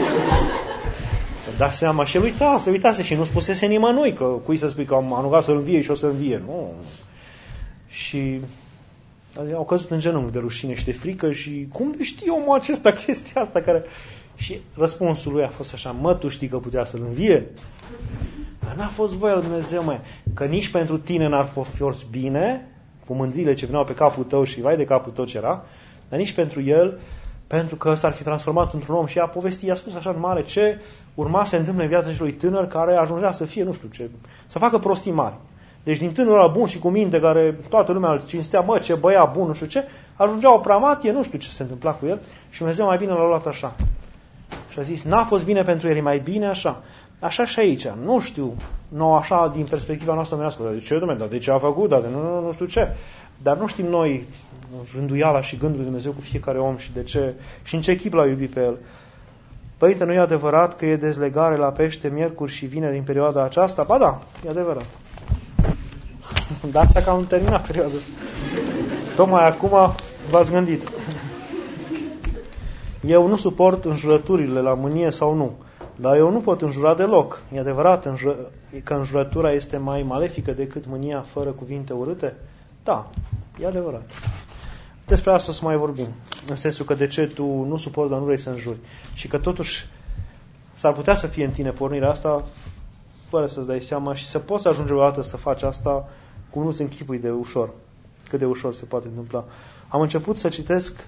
Da seama și el uitase și nu spusese nimănui, că cui să spui că am rugat să-l învie și o să învie. Nu. Și au căzut în genunchi de rușine și de frică și cum de știe omul acesta chestia asta care... Și răspunsul lui a fost așa, mă, tu știi că putea să-l învie? Dar n-a fost voia lui Dumnezeu, măi, că nici pentru tine n-ar fi fost bine, cu mândrile ce veneau pe capul tău și vai de capul tău ce era, dar nici pentru el, pentru că s-ar fi transformat într-un om și a povestit, i-a spus așa în mare ce urma să se întâmple în viața celui tânăr care ajungea să fie, nu știu ce, să facă prostii mari. Deci din tânărul ăla bun și cu minte, care toată lumea îl cinstea, mă, ce băiat bun, nu știu ce, ajungea o pramatie, nu știu ce se întâmpla cu el și Dumnezeu mai bine l-a luat așa. Și a zis, n-a fost bine pentru el, e mai bine așa. Așa și aici, nu știu, nu așa din perspectiva noastră omenească, de ce, Dumnezeu, de ce a făcut, dar nu știu ce. Dar nu știm noi rânduiala și gândul lui Dumnezeu cu fiecare om și de ce, și în ce chip l-a iubit pe el. Părinte, nu e adevărat că e dezlegare la pește miercuri și vineri în perioada aceasta? Ba da, e adevărat. Dați că am terminat perioada asta. Tocmai acum v-ați gândit. Eu nu suport înjurăturile la mânie sau nu, dar eu nu pot înjura deloc. E adevărat că înjurătura este mai malefică decât mânia fără cuvinte urâte? Da, e adevărat. Despre asta o să mai vorbim. În sensul că de ce tu nu suporți, dar nu vrei să înjuri. Și că totuși s-ar putea să fie în tine pornirea asta fără să-ți dai seama și să poți ajunge o dată să faci asta cum nu se închipui de ușor. Cât de ușor se poate întâmpla. Am început să citesc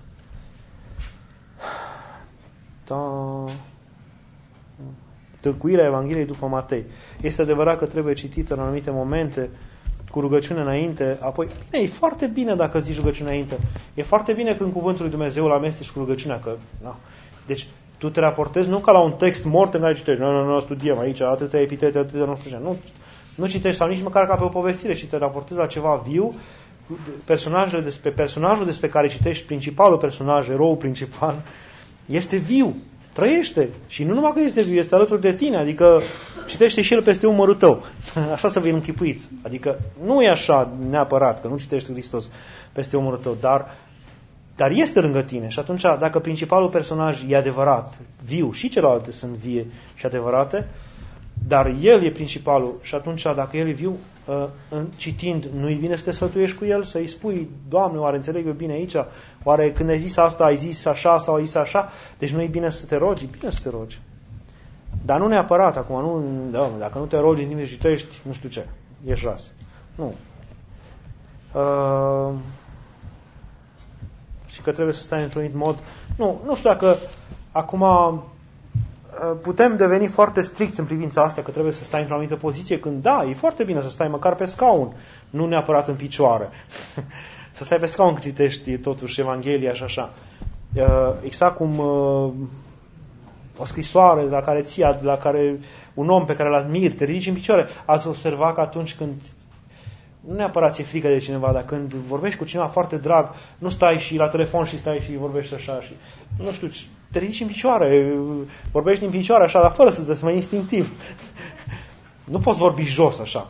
tâlcuirea Evangheliei după Matei. Este adevărat că trebuie citită în anumite momente cu rugăciune înainte, apoi, bine, e foarte bine dacă zici rugăciune înainte. E foarte bine când cuvântul lui Dumnezeu îl amesteci cu rugăciunea, că, na. Deci, tu te raportezi nu ca la un text mort în care citești, nu studiem aici, atâtea epitete, atâtea nu știu ce, nu citești sau nici măcar ca pe o povestire, ci te raportezi la ceva viu, personajul despre care citești, principalul personaj, eroul principal, este viu, trăiește. Și nu numai că este viu, este alături de tine, adică citește și el peste umărul tău. Așa să vă închipuiți. Adică nu e așa neapărat, că nu citești Hristos peste umărul tău, dar este lângă tine. Și atunci, dacă principalul personaj e adevărat, viu, și celelalte sunt vie și adevărate, dar el e principalul și atunci, dacă el e viu, citind, nu-i bine să te sfătuiești cu el, să-i spui, Doamne, oare înțeleg eu bine aici? Oare când ai zis asta, ai zis așa sau ai zis așa? Deci nu-i bine să te rogi? Bine să te rogi. Dar nu neapărat, acum, dacă nu te rogi în timp ce citești, nu știu ce, ești ras. Nu. Și că trebuie să stai într-un anumit mod. Nu știu dacă acum putem deveni foarte stricți în privința asta, că trebuie să stai într-o anumită poziție, când da, e foarte bine să stai măcar pe scaun, nu neapărat în picioare. Să stai pe scaun când citești totuși Evanghelia și așa. Exact cum o scrisoare la care un om pe care îl admiri, te ridici în picioare. Ați observat că atunci când nu neapărat ți-e frică de cineva, dar când vorbești cu cineva foarte drag, nu stai și la telefon și stai și vorbești așa și, nu știu, te ridici în picioare, vorbești în picioare așa, dar fără să te mai instinctiv. Nu poți vorbi jos așa.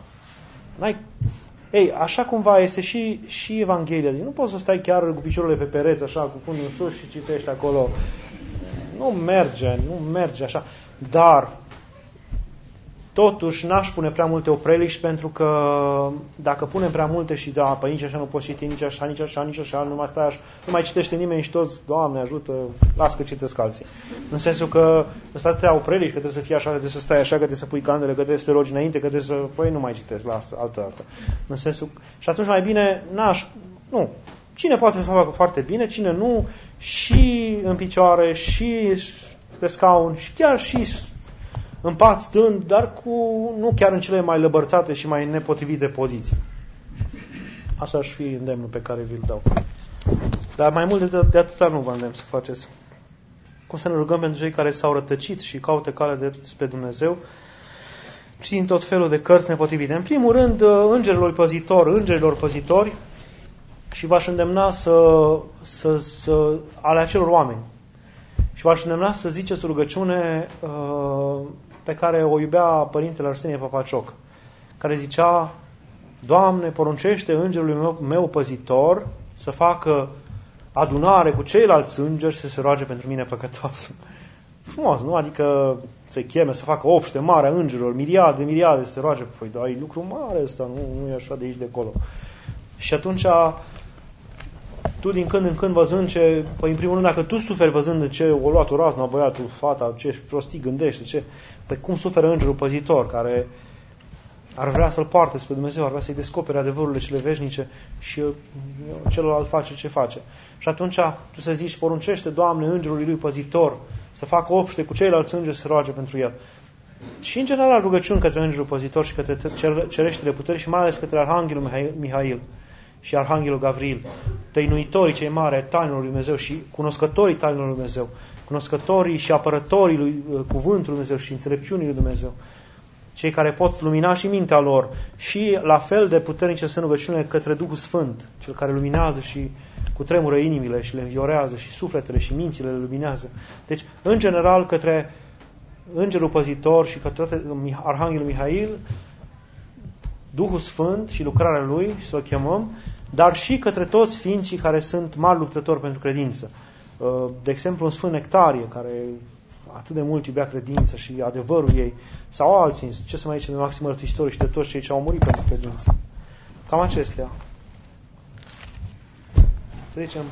Așa cumva este și Evanghelia. Nu poți să stai chiar cu picioarele pe pereți, așa, cu fundul în sus și citești acolo. Nu merge așa. Dar totuși n-aș pune prea multe opreliști, pentru că dacă punem prea multe și nici așa nu poți citi, nici așa, nu mai stai așa, nu mai citește nimeni și toți, Doamne ajută, las că citesc alții. În sensul că ăsta atâtea opreliști, că trebuie să fie așa, că trebuie să stai așa, că trebuie să pui candele, că trebuie să te rogi înainte, că trebuie să... nu mai citesc, las, altă. În sensul... Și atunci mai bine, nu. Cine poate să facă foarte bine, cine nu, și în picioare, și pe scaun, și chiar și în pat stând, dar nu chiar în cele mai lăbărțate și mai nepotrivite poziții. Așa ar fi îndemnul pe care vi-l dau. Dar mai mult de atâta nu vă îndemn să faceți. Cum să ne rugăm pentru cei care s-au rătăcit și caută calea spre Dumnezeu, citind tot felul de cărți nepotrivite. În primul rând, îngerilor păzitori, și v-aș îndemna ale acelor oameni. Și v-aș îndemna să ziceți o rugăciune pe care o iubea Părintele Arsenie Papacioc, care zicea: Doamne, poruncește îngerului meu păzitor să facă adunare cu ceilalți îngeri și să se roage pentru mine păcătosul. Frumos, nu? Adică să-i cheme să facă obște mare a îngerilor, miriade să se roage. Păi, da, e lucru mare ăsta, nu e așa de aici de acolo. Și atunci, tu din când în când văzând ce, păi în primul rând, dacă tu suferi văzând de ce o luat o razna, băiatul, fata, ce prostii gândește, ce, păi cum suferă îngerul păzitor, care ar vrea să-l poarte spre Dumnezeu, ar vrea să-i descopere adevărurile cele veșnice și celălalt face ce face. Și atunci tu să zici: poruncește, Doamne, îngerului lui păzitor să facă obște cu ceilalți îngeri să se roage pentru el. Și în general rugăciuni către îngerul păzitor și către cereștile puteri și mai ales către Arhanghelul Mihail și Arhanghelul Gavril, tăinuitorii cei mari ai tainelor lui Dumnezeu și cunoscătorii tainelor lui Dumnezeu, cunoscătorii și apărătorii lui cuvântul lui Dumnezeu și înțelepciunii lui Dumnezeu, cei care pot lumina și mintea lor, și la fel de puternice sunt rugăciunile către Duhul Sfânt, cel care luminează și cutremură inimile și le înviorează și sufletele și mințile le luminează. Deci, în general, către Îngerul Păzitor și către Arhanghelul Mihail, Duhul Sfânt și lucrarea Lui, să-L chemăm, dar și către toți sfinții care sunt mari luptători pentru credință. De exemplu, un Sfânt Nectarie, care atât de mult iubea credința și adevărul ei, sau alții, ce să mai zicem, de Maxim Mărturisitorul și de toți cei ce au murit pentru credință. Cam acestea. Să zicem,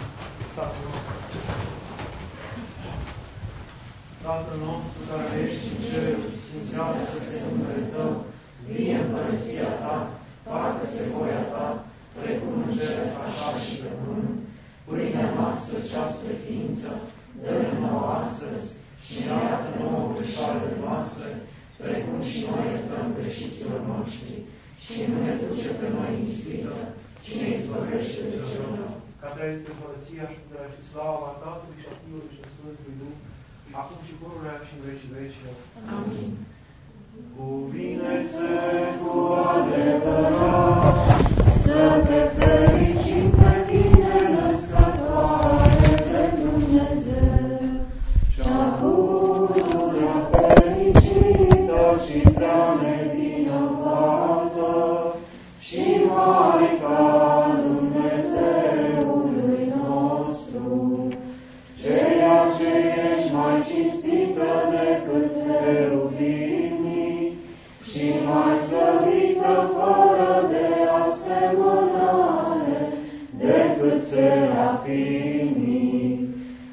Tatăl nostru care ești în ceruri, sfințească-se numele Tău, vie împărăția Ta, facă-se voia Ta, precum în cer, așa și pe pământ. Pâinea noastră cea spre ființă, dă-ne nouă astăzi și ne iartă nouă greșalele noastre, precum și noi iertăm greșiților noștri. Și nu ne duce pe noi în ispită, ci ne izbăvește de cel rău. Ca Ta este împărăția și puterea și slava Tatălui și a Fiului și a Sfântului Duh, acum și pururea și în vecii vecilor. Amin. Cuvine-se cu adevărat să te fericim pe Tine, născătoare de Dumnezeu, cea pururea fericită și prea nevinovată și Maica Dumnezeului nostru, ceea ce ești mai cinstită decât heruvimii și mai slăvită fără de asemănare decât serafimii,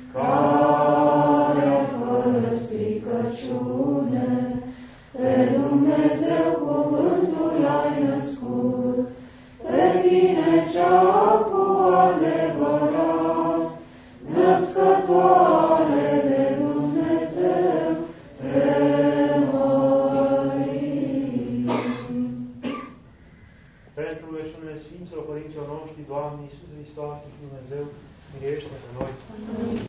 care fără stricăciune pe Dumnezeu cuvântul ai născut, pe Tine cea cu adevărat, născătoare de Dumnezeu, te mărim. Pentru rugăciunile Sfinților Părinților noștri, Doamne Iisuse Hristoase și Dumnezeu, miluiește-ne pe noi. Amin.